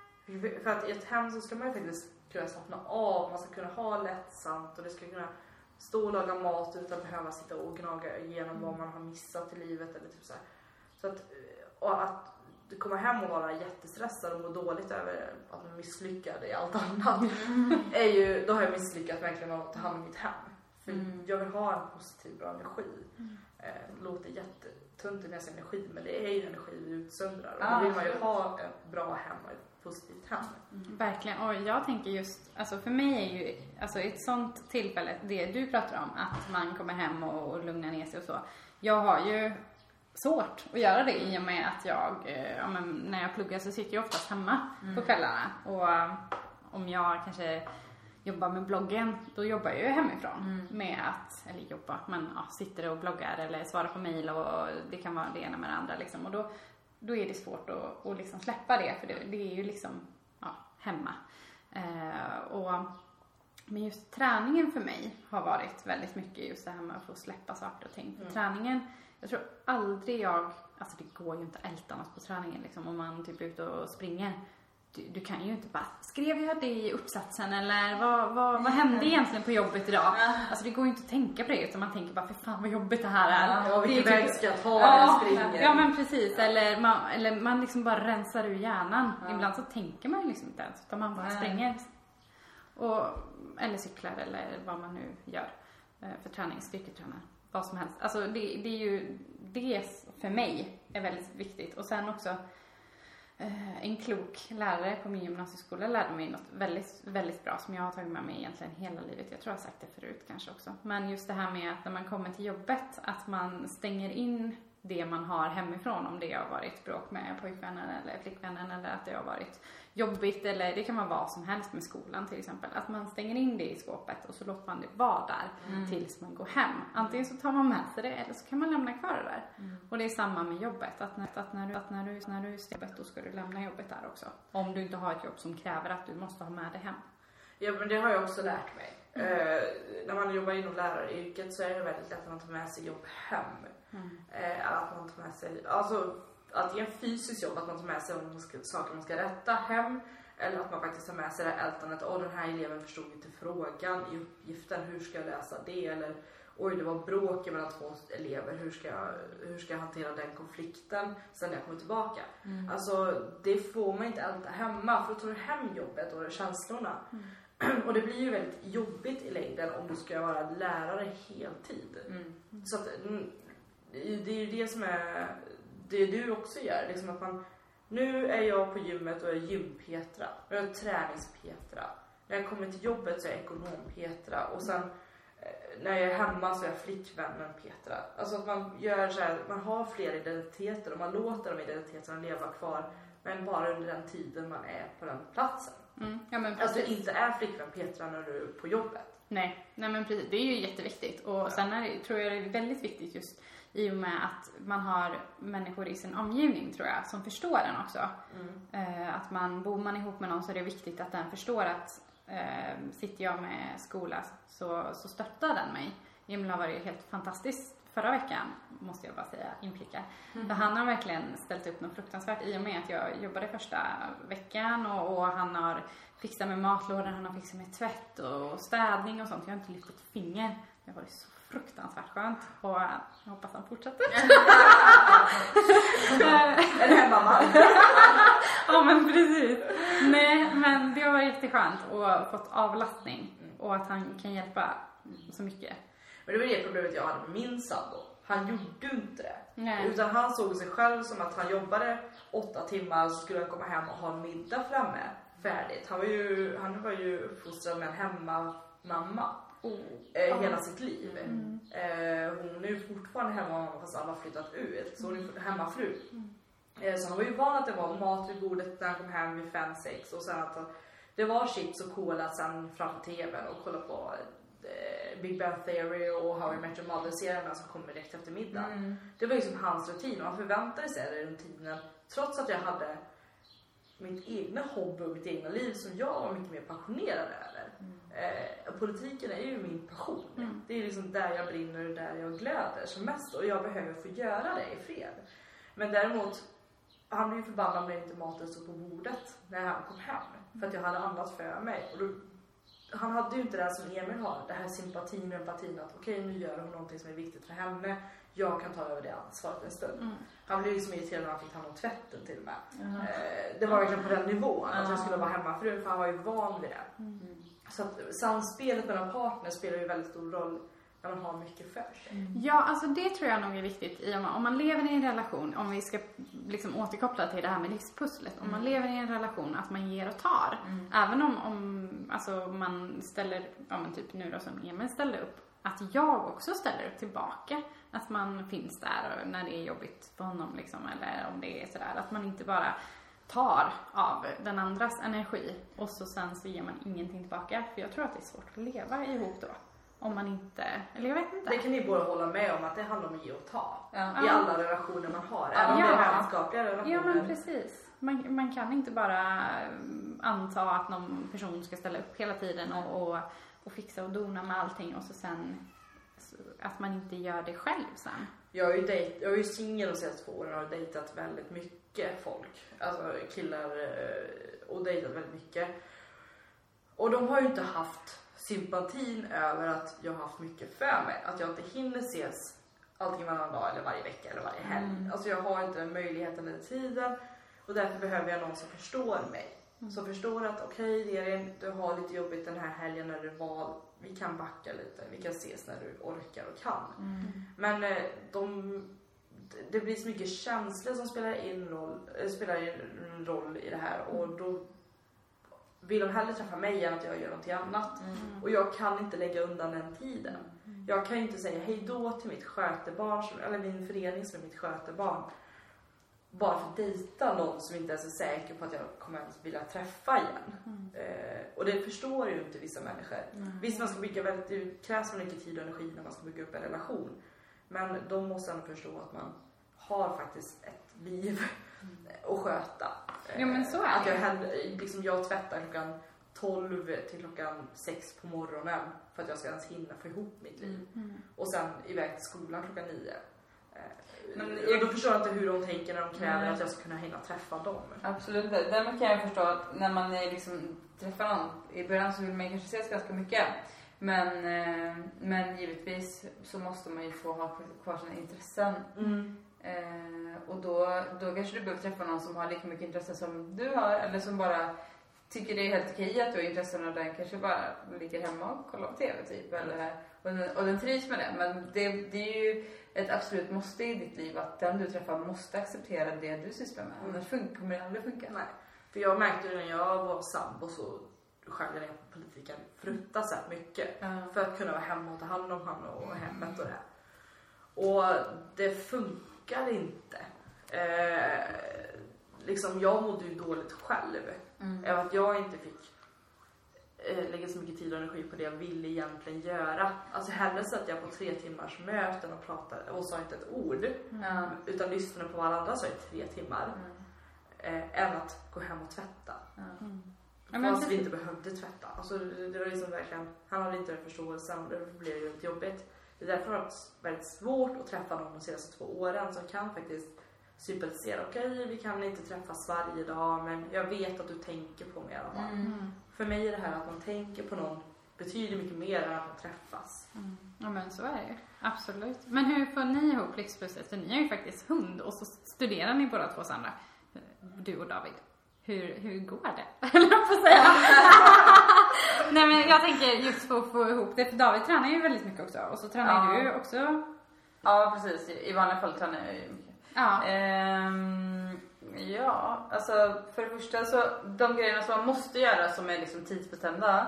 För att i ett hem så ska man ju faktiskt kunna slappna av, man ska kunna ha lättsamt och det ska kunna stå och laga mat utan att behöva sitta och gnaga igenom mm. vad man har missat i livet eller typ så här. Så att, och att du kommer hem och vara jättestressad och må dåligt över att man misslyckade i allt annat mm. är ju, då har jag misslyckats verkligen att ta hand om mitt hem. För mm. jag vill ha en positiv, bra energi. Mm. Eh, det låter jättetunt med sin energi, men det är ju energi vi utsöndrar. Och ah, då vill man ju ha ett bra hem och ett positivt hem. Mm. Verkligen, och jag tänker just, alltså för mig är ju, alltså ett sånt tillfälle, det du pratar om, att man kommer hem och, och lugnar ner sig och så. Jag har ju svårt att göra det i och med att jag, eh, ja, men när jag pluggar så sitter jag oftast hemma mm. på kvällarna. Och um, om jag kanske jobbar med bloggen, då jobbar jag ju hemifrån mm. med att, eller jobba, men ja, sitter och bloggar eller svarar på mejl och det kan vara det ena med det andra liksom. Och då, då är det svårt att, att liksom släppa det, för det, det är ju liksom ja, hemma. Eh, och men just träningen för mig har varit väldigt mycket just det här med att få släppa saker och ting. För mm. träningen, jag tror aldrig jag, alltså det går ju inte att älta något på träningen liksom, om man typ är ute och springer. Du, du kan ju inte bara, skrev jag det i uppsatsen eller vad, vad, vad hände egentligen på jobbet idag? Alltså det går ju inte att tänka på det, utan man tänker bara, för fan vad jobbigt det här är. Ja, vilken väg ska jag ta när jag springer? Ja men precis, eller man, eller man liksom bara rensar ur hjärnan. Ja. Ibland så tänker man ju liksom inte ens, utan man bara Nej. springer. Och, eller cyklar eller vad man nu gör för träning, styrketränar, vad som helst. Alltså det, det är ju, det för mig är väldigt viktigt. Och sen också en klok lärare på min gymnasieskola lärde mig något väldigt, väldigt bra som jag har tagit med mig egentligen hela livet. Jag tror jag har sagt det förut kanske också. Men just det här med att när man kommer till jobbet, att man stänger in det man har hemifrån. Om det har varit bråk med pojkvännen eller flickvännen, eller att det har varit jobbigt, eller det kan vara vad som helst med skolan till exempel. Att man stänger in det i skåpet och så låter man det vara där mm. tills man går hem. Antingen så tar man med sig det eller så kan man lämna kvar det där. Mm. Och det är samma med jobbet. Att när, att när du, att när du, när du är jobbet, då ska du lämna jobbet där också. Om du inte har ett jobb som kräver att du måste ha med det hem. Ja, men det har jag också lärt mig. Mm. Uh, när man jobbar inom läraryrket så är det väldigt lätt att man tar med sig jobb hem. Mm. Uh, att man tar med sig, alltså antingen fysiskt jobb, att man tar med sig om man ska, saker man ska rätta hem, eller att man faktiskt tar med sig det ältandet. Åh, den här eleven förstod inte frågan i uppgiften, hur ska jag läsa det? Eller oj, det var bråk mellan två elever, hur ska jag, hur ska jag hantera den konflikten sen när jag kommer tillbaka? Mm. Alltså det får man inte älta hemma, för då tar du hem jobbet och känslorna. Mm. Och det blir ju väldigt jobbigt i längden om du ska vara lärare heltid. Mm. Så att det är ju det som är det du också gör, liksom att man, nu är jag på gymmet och är gympetra, och jag är träningspetra. När jag kommer till jobbet så är jag ekonompetra, och sen när jag är hemma så är jag flickvännen Petra. Alltså att man gör så här, man har fler identiteter och man låter de identiteterna leva kvar, men bara under den tiden man är på den platsen. Mm. Ja, men alltså inte är flickvän Petra när du är på jobbet. Nej, nej men precis, det är ju jätteviktigt. Och ja. Sen är det, tror jag det är väldigt viktigt just i och med att man har människor i sin omgivning, tror jag, som förstår den också. Mm. Eh, att man, bor man ihop med någon så är det viktigt att den förstår att eh, sitter jag med skola så, så stöttar den mig. Emil har varit helt fantastisk förra veckan, måste jag bara säga, inflika. Mm. För han har verkligen ställt upp något fruktansvärt i och med att jag jobbade första veckan, och, och han har fixat med matlådor, han har fixat med tvätt och städning och sånt. Jag har inte lyft ett finger. Det var så fruktansvärt skönt, och jag hoppas han fortsätter. Är det här mamma? Ja, men precis. Nej, men det var jätteskönt och fått avlastning, och att han kan hjälpa så mycket. Men det var det problemet jag hade med min sambo. Han gjorde inte det. Nej. Utan han såg sig själv som att han jobbade åtta timmar, så skulle han komma hem och ha en middag framme färdigt. Han var ju, han var ju fostrad med en hemmamamma. Oh. Eh, hela sitt liv. Mm. Eh, hon är ju fortfarande hemma fast alla har flyttat ut. Så hon är hemmafru. Mm. Eh, så han var ju van att det var mat vid bordet när han kom hem vid fem sex. Och sen att det var chips och cola sen framför tvn och kolla på eh, Big Bang Theory och How I Met Your Mother-serierna som kommer direkt efter middag. Mm. Det var liksom hans rutin, och han förväntade sig den rutinen trots att jag hade mitt egna hobby och mitt egna liv som jag var mycket mer passionerad över. Mm. Eh, politiken är ju min passion. Mm. Det är liksom där jag brinner och där jag glöder som mest, och jag behöver få göra det i fred. Men däremot, han blev ju förbannad när inte maten stod på bordet när han kom hem. För att jag hade annat för mig. Och då, han hade ju inte det som Emil har, det här sympatin och empatin att okej, okay, nu gör hon någonting som är viktigt för henne. Jag kan ta över det ansvaret en stund. Mm. Han blev liksom irriterad när han fick ta hand om tvätten till och med. Mm. Eh, det var verkligen på den nivån att jag skulle vara hemma för för han var ju van vid det. Mm. Så att samspelet mellan partner spelar ju väldigt stor roll när man har mycket för sig. Mm. Ja, alltså det tror jag nog är viktigt i om man, om man lever i en relation, om vi ska liksom återkoppla till det här med livspusslet. Mm. Om man lever i en relation, att man ger och tar. Mm. Även om, om alltså man ställer, ja men typ nu då som Emil ställde upp, att jag också ställer upp tillbaka. Att man finns där när det är jobbigt för honom liksom, eller om det är sådär. Att man inte bara tar av den andras energi och så sen så ger man ingenting tillbaka. För jag tror att det är svårt att leva ihop då. om man inte, eller jag vet inte. Det kan ni båda hålla med om att det handlar om att ge och ta. Ja. I alla relationer man har. Även om Ja. det är vänskapliga relationer. Ja men precis. Man, man kan inte bara anta att någon person ska ställa upp hela tiden och, och, och fixa och dona med allting och så sen att man inte gör det själv sen. Jag är ju, dejt, jag är ju singel de senaste två åren och har dejtat väldigt mycket folk. Alltså killar och dejtat väldigt mycket. Och de har ju inte haft sympatin över att jag har haft mycket för mig. Att jag inte hinner ses allting varannan dag eller varje vecka eller varje helg. Mm. Alltså jag har inte möjligheten eller tiden. Och därför behöver jag någon som förstår mig. Mm. Som förstår att okej, okay, du har lite jobbigt den här helgen när du val. Vi kan backa lite. Vi kan ses när du orkar och kan. Mm. Men de, det blir så mycket känslor som spelar in roll, spelar in roll i det här. Och då vill de hellre träffa mig än att jag gör någonting annat. Mm. Och jag kan inte lägga undan den tiden. Mm. Jag kan inte säga hej då till mitt skötebarn, eller min förening som är mitt skötebarn. Bara för att dejta någon som inte är så säker på att jag kommer att vilja träffa igen. Mm. Eh, och det förstår ju inte vissa människor. Mm. Visst, man ska bygga väldigt, det krävs mycket tid och energi när man ska bygga upp en relation. Men de måste ändå förstå att man har faktiskt ett liv mm. att sköta. Jo, men så är att jag, hellre, liksom jag tvättar klockan tolv till klockan sex på morgonen för att jag ska ens hinna få ihop mitt liv. Mm. Och sen iväg till skolan klockan nio. Men jag då förstår inte hur de tänker när de kräver mm. att jag ska kunna hinna träffa dem. Absolut, därmed kan jag förstå att när man är liksom, träffar någon i början så vill man kanske ses ganska mycket. Men, men givetvis så måste man ju få ha kvar sina intressen. Mm. Eh, och då, då kanske du behöver träffa någon som har lika mycket intresse som du har. Eller som bara tycker det är helt okej att du har intressen och den kanske bara ligger hemma och kollar på tv typ. Eller, och, den, och den trivs med det. Men det, det är ju ett absolut måste i ditt liv att den du träffar måste acceptera det du sysslar med. Annars fun- kommer det aldrig funka. Nej. För jag märkte ju när jag var sambo så skällde jag ner på politiken fruktansvärt mycket. Mm. För att kunna vara hemma och ta hand om han och hemmet och det här. Och det funkar inte. Eh, liksom jag mådde ju dåligt själv. Mm. Över att jag inte fick eh, lägga så mycket tid och energi på det jag ville egentligen göra. Alltså hellre satt jag på tre timmars möten och pratade och sa inte ett ord. Mm. Utan lyssnade på vad andra sa i tre timmar. Mm. Eh, än att gå hem och tvätta. Mm. Fast vi inte behövde tvätta. Alltså det, det var liksom verkligen, han hade inte den förståelsen och det blev ju väldigt jobbigt. Det är därför det har varit väldigt svårt att träffa någon de senaste två åren som kan faktiskt sympatisera. Okej, okay, vi kan inte träffas varje dag men jag vet att du tänker på mig i alla fall. Mm. För mig är det här att man tänker på någon betyder mycket mer än att man träffas. Mm. Ja men så är det. Absolut. Men hur får ni ihop Lyxpusset? För ni har ju faktiskt hund och så studerar ni båda två Sandra. Du och David. Hur, hur går det? Eller jag får säga. Nej men jag tänker just för att få ihop det. För David tränar ju väldigt mycket också. Och så tränar ja. du också. Ja precis. I vanliga fall tränar jag ju mycket. Ja. Ehm, ja, alltså för det första så de grejerna som man måste göra som är liksom tidsbestämda.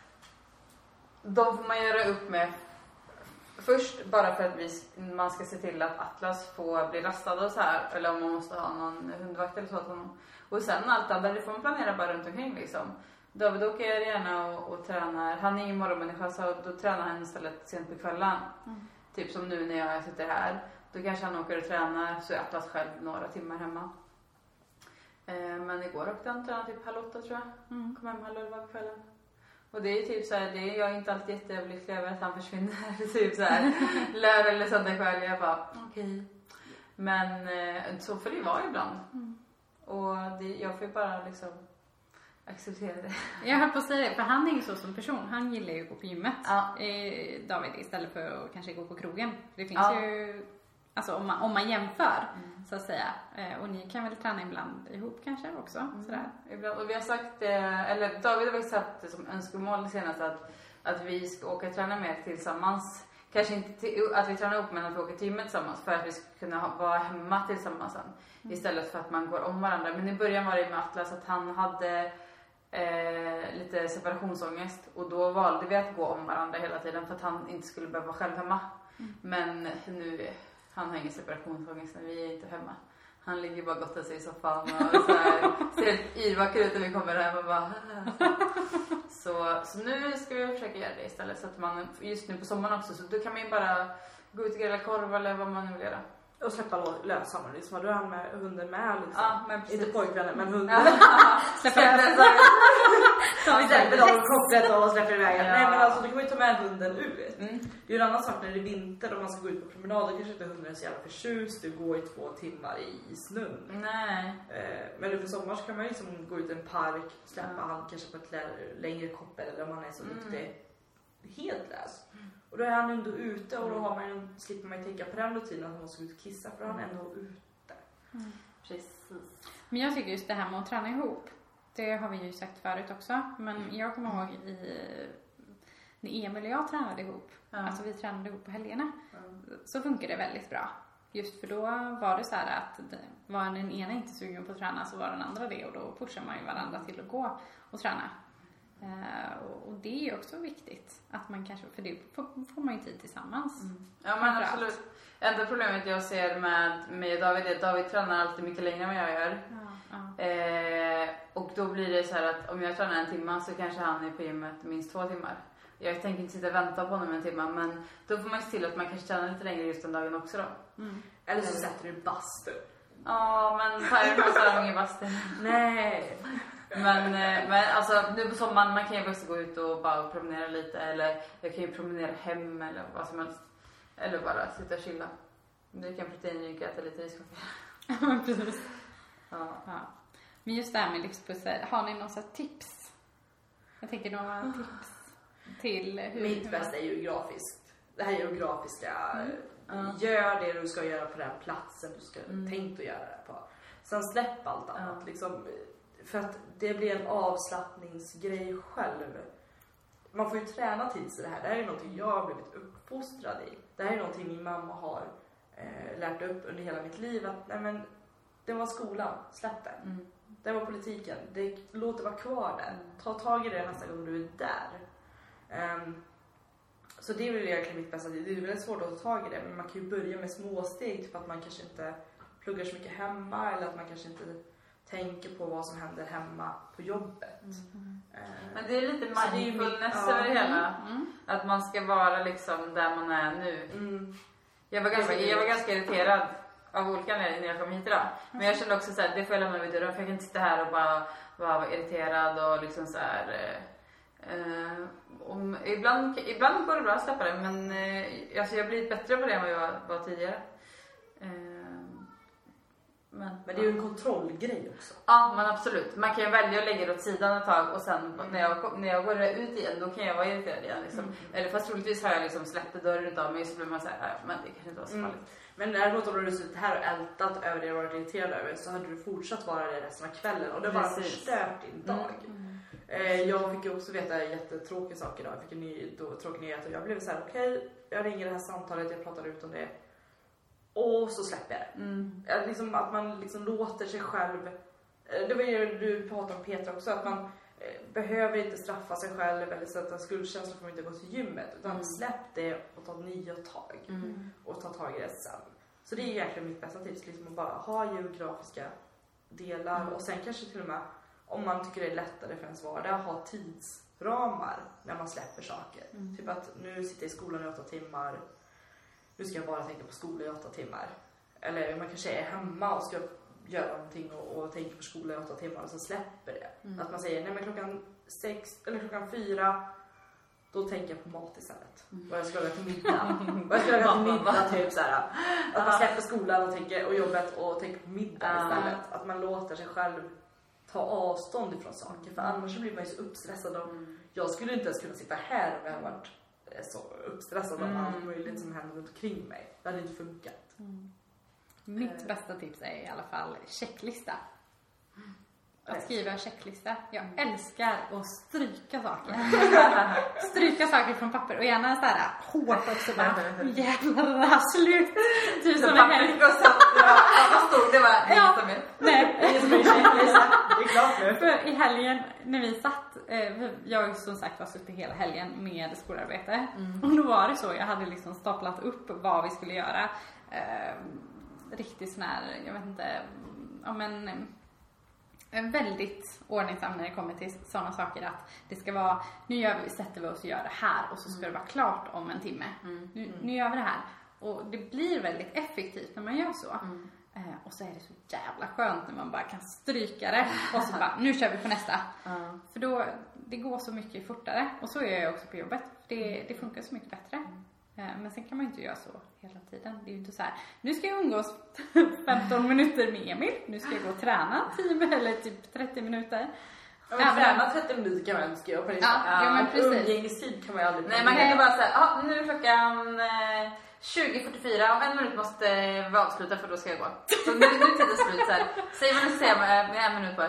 De får man göra upp med först bara för att vi, man ska se till att Atlas får bli rastad och så här. Eller om man måste ha någon hundvakt eller så att honom. Och sen allt andra, det får man planera bara runt omkring liksom. David åker jag gärna och, och tränar. Han är ingen morgonmänniska så då tränar han istället sent på kvällen. Mm. Typ som nu när jag sitter här. Då kanske han åker och tränar så är Atlas själv några timmar hemma. Eh, men igår åkte han träna typ halv åtta tror jag. Mm. Kom hem halv elva på kvällen. Och det är typ så här, det är jag är inte alltid jätteöverlycklig över att han försvinner. Typ så här lördag eller söndag kväll. Jag bara okej. Okay. Men eh, så får det ju vara ibland. Mm. Och det, jag får bara liksom acceptera det. Jag höll på att säga det, för han är ju så som person. Han gillar ju att gå på gymmet. Ja. Eh, David istället för att kanske gå på krogen. Det finns ja. ju, alltså om man, om man jämför mm. så att säga. Eh, och ni kan väl träna ibland ihop kanske också. Mm. Sådär. Ibland. Och vi har sagt, eh, eller David har sagt det som önskemål senast att, att vi ska åka och träna mer tillsammans. Kanske inte till, att vi tränar upp men att vi åker till gymmet tillsammans för att vi ska kunna ha, vara hemma tillsammans sen. Mm. Istället för att man går om varandra. Men i början var det med Atlas att han hade eh, lite separationsångest. Och då valde vi att gå om varandra hela tiden för att han inte skulle behöva vara själv hemma. Mm. Men nu, han har ingen separationsångest när vi är inte hemma. Han ligger bara gott och sig i soffan och så här, ser helt yrvacker ut när vi kommer hem och bara... Så, så nu ska vi försöka göra det istället. Så att man, just nu på sommaren också, så då kan man ju bara gå ut och grilla korv eller vad man nu vill göra. Och släppa lös samman, liksom. Du har med hunden med liksom. Ja, men precis. Inte pojkvännen, men hunden. Släpper lös. Så vi släpper dem kopplet och släpper iväg. Ja. Nej men alltså, du kan ju ta med hunden ut. Mm. Det är ju en annan sak när det är vinter och man ska gå ut på promenad. Då kanske inte hunden är så jävla förtjust. Du går i två timmar i, i snön. Nej. Eh, men nu för sommar så kan man ju liksom gå ut i en park, släppa Ja. han kanske på ett lä- längre koppel eller om han är så Mm. duktig. Helt läs. Och då är han ändå ute och då har man ju, slipper man ju tänka på den rutinen att man måste gå ut och kissa för han är ändå ute. Mm. Precis. Men jag tycker just det här med att träna ihop, det har vi ju sagt förut också. Men jag kommer ihåg i, när Emil och jag tränade ihop, Ja. alltså vi tränade ihop på helgerna, Mm. så funkar det väldigt bra. Just för då var det så här att det, var den ena inte sugen på att träna så var den andra det och då pushar man ju varandra till att gå och träna. Uh, och, och det är ju också viktigt att man kanske, för det får, får man ju tid tillsammans. Mm. Ja men absolut. Enda problemet jag ser med mig och David är att David tränar alltid mycket längre än vad jag gör. Ja, ja. Eh, och då blir det så här att om jag tränar en timme så kanske han är på gymmet minst två timmar. Jag tänker inte sitta och vänta på honom en timme, men då får man se till att man kanske tränar lite längre just den dagen också då. Mm. Eller så sätter du bastu. Ja, men Tyre har ingen bastu. Nej. Men, eh, men alltså nu på sommaren man kan ju också gå ut och bara promenera lite, eller jag kan ju promenera hem eller vad som helst. Eller bara sitta och chilla. Du kan proteinrik och äta lite riskoffer. Ja, precis. Ja. Ja. Men just det här med livspussel, har ni några tips? Jag tänker några tips till hur... Mitt bästa är ju grafiskt. Det här geografiska. Mm. Ja. Gör det du ska göra på den platsen du ska Mm. tänkt att göra det på. Sen släpp allt annat. Ja. Liksom, för att det blir en avslappningsgrej själv. Man får ju träna till sig det här. Det här är någonting jag har blivit uppfostrad i. Det här är någonting min mamma har eh, lärt upp under hela mitt liv. Att nej men, det var skolan. Släpp den. Mm. Det var politiken. Det, låt det vara kvar där. Ta tag i det nästa gång du är där. Um, så det är väl egentligen mitt bästa. Det är väldigt svårt att ta tag i det. Men man kan ju börja med små steg. För att man kanske inte pluggar så mycket hemma. Eller att man kanske inte tänker på vad som händer hemma på jobbet. Mm. Uh, Men det är lite Så det är ju mindfulness mitt- ja. över det hela. Mm. Att man ska vara liksom där man är nu. mm, Jag var ganska, jag var ganska irriterad av olika anledningar när jag kom hit idag. Men jag kände också så här, det får jag lämna vid dörren. För jag kan inte sitta här och bara vara irriterad och liksom så här. Eh, eh, om, ibland, ibland går det bra att släppa det. Men eh, alltså jag blir bättre på det än vad jag var, var tidigare. Eh, men, men det är ju en kontrollgrej också. Ja, men absolut. Man kan ju välja att lägga det åt sidan ett tag och sen mm. när, jag, när jag går ut igen då kan jag vara irriterad igen. Liksom. Mm. Eller fast troligtvis har jag liksom släppt dörren utav mig så blir man såhär, ja, men det kanske inte var så farligt. Mm. Men däremot om du suttit här och ältat över det du varit irriterad över så hade du fortsatt vara det resten av kvällen. Och det var bara förstört din dag. Mm. Eh, jag fick ju också veta jättetråkiga saker idag. Jag fick en ny, då, tråkig nyhet och jag blev så här: okej, okay, jag ringer det här samtalet, jag pratar ut om det. Och så släpper jag det. Mm. Liksom att man liksom låter sig själv. Det var ju du pratade om Petra också. Att man eh, behöver inte straffa sig själv eller sätta skuldkänsla för att inte gå till gymmet. Utan Mm. släpp det och ta nya tag. Mm. Och ta tag i det sen. Så det är egentligen mitt bästa tips. Liksom att bara ha geografiska delar. Mm. Och sen kanske till och med, om man tycker det är lättare för ens vardag, ha tidsramar när man släpper saker. Mm. Typ att nu sitter jag i skolan i åtta timmar. Nu ska jag bara tänka på skolan i åtta timmar. Eller man kanske är hemma och ska göra någonting och, och tänker på skolan i åtta timmar och så släpper det. Mm. Att man säger, nej men klockan sex eller klockan fyra, då tänker jag på mat istället. Mm. Vad jag ska laga till middag. Vad jag ska laga till middag, typ såhär. Att man släpper skolan och, tänker, och jobbet och tänker på middag istället. Att man låter sig själv ta avstånd ifrån saker. För annars så blir man ju så uppstressad. Och Mm. jag skulle inte ens kunna sitta här om jag hade varit så uppstressad av Mm. allt möjligt som händer runt omkring mig. Det hade inte funkat. Mm. Mitt bästa tips är i alla fall checklista. Att skriva en checklista. Jag älskar att stryka saker. Stryka saker från papper. Och gärna så här hårt också. Bara, jävlar det här slut. Typ som en helg. Och sen, ja, vad stod det? Var Ja. som är. Nej, Det är klart nu. för i helgen när vi satt, eh, jag har ju som sagt var suttit hela helgen med skolarbete. Mm. Och då var det så, jag hade liksom staplat upp vad vi skulle göra. Eh, riktigt sån här, jag vet inte, ja men väldigt ordningsam när det kommer till sådana saker att det ska vara, nu gör vi, sätter vi oss och gör det här och så ska mm. det vara klart om en timme. Mm. Nu, nu gör vi det här. Och det blir väldigt effektivt när man gör så. Mm. Eh, och så är det så jävla skönt när man bara kan stryka det och så bara, nu kör vi på nästa. Mm. För då, det går så mycket fortare. Och så gör jag också på jobbet. Det, det funkar så mycket bättre. Mm. Men sen kan man inte göra så hela tiden. Det är ju inte så här, nu ska jag umgås femton minuter med Emil. Nu ska jag gå och träna tio eller typ trettio minuter. Ja, men träna trettio minuter kan man inte skriva på det. Ja, ja, men precis. Umgängestid kan man ju aldrig. Nej, man kan inte bara säga, ja, nu är klockan eh, tjugo fyrtiofyra och en minut måste eh, vara avsluta för då ska jag gå. Så nu, nu är tiden slut så här. Säger man inte säga med en minut bara.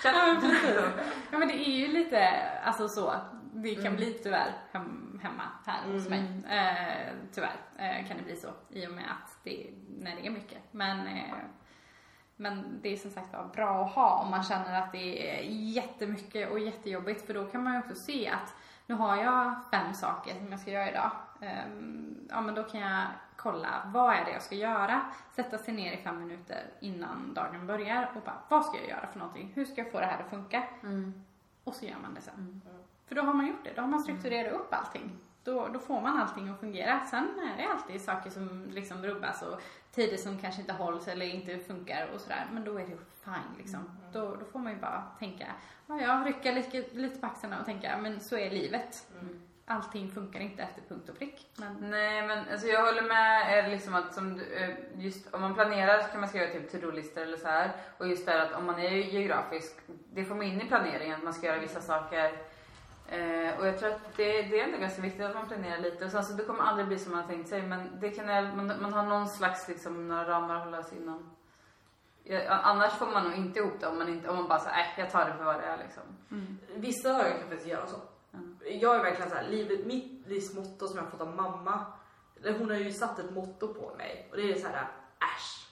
Ja, men det är ju lite, alltså så. Det kan mm. bli tyvärr hem, hemma här mm. hos mig. Eh, tyvärr eh, kan det bli så. I och med att det, när det är mycket. Men, eh, men det är som sagt var bra att ha om man känner att det är jättemycket och jättejobbigt. För då kan man ju också se att nu har jag fem saker som jag ska göra idag. Eh, ja, men då kan jag kolla, vad är det jag ska göra? Sätta sig ner i fem minuter innan dagen börjar. Och bara, vad ska jag göra för någonting? Hur ska jag få det här att funka? Mm. Och så gör man det sen. Mm. För då har man gjort det. Då har man strukturerat upp allting. Då, då får man allting att fungera. Sen är det alltid saker som liksom rubbas. Och tider som kanske inte hålls eller inte funkar och sådär. Men då är det fine liksom. Mm. Då, då får man ju bara tänka. Ja, jag rycker lite, lite på axlarna och tänka. Men så är livet. Mm. Allting funkar inte efter punkt och prick. Men... Nej, men alltså jag håller med liksom att som, just om man planerar så kan man skriva typ to-do-listor eller så här. Och just det att om man är geografisk, det får man in i planeringen att man ska göra vissa saker. Eh, och jag tror att det, det är ändå ganska viktigt att man planerar lite. Och sen så det kommer aldrig bli som man har tänkt sig. Men det kan, man, man har någon slags liksom, några ramar att hålla sig inom. Ja, annars får man nog inte ihop det om man, inte, om man bara säger äh, jag tar det för vad det är liksom. Mm. Vissa dagar kan faktiskt göra så. Mm. Jag är verkligen så här, livet, mitt livsmotto som jag har fått av mamma. Hon har ju satt ett motto på mig. Och det är så här, äsch.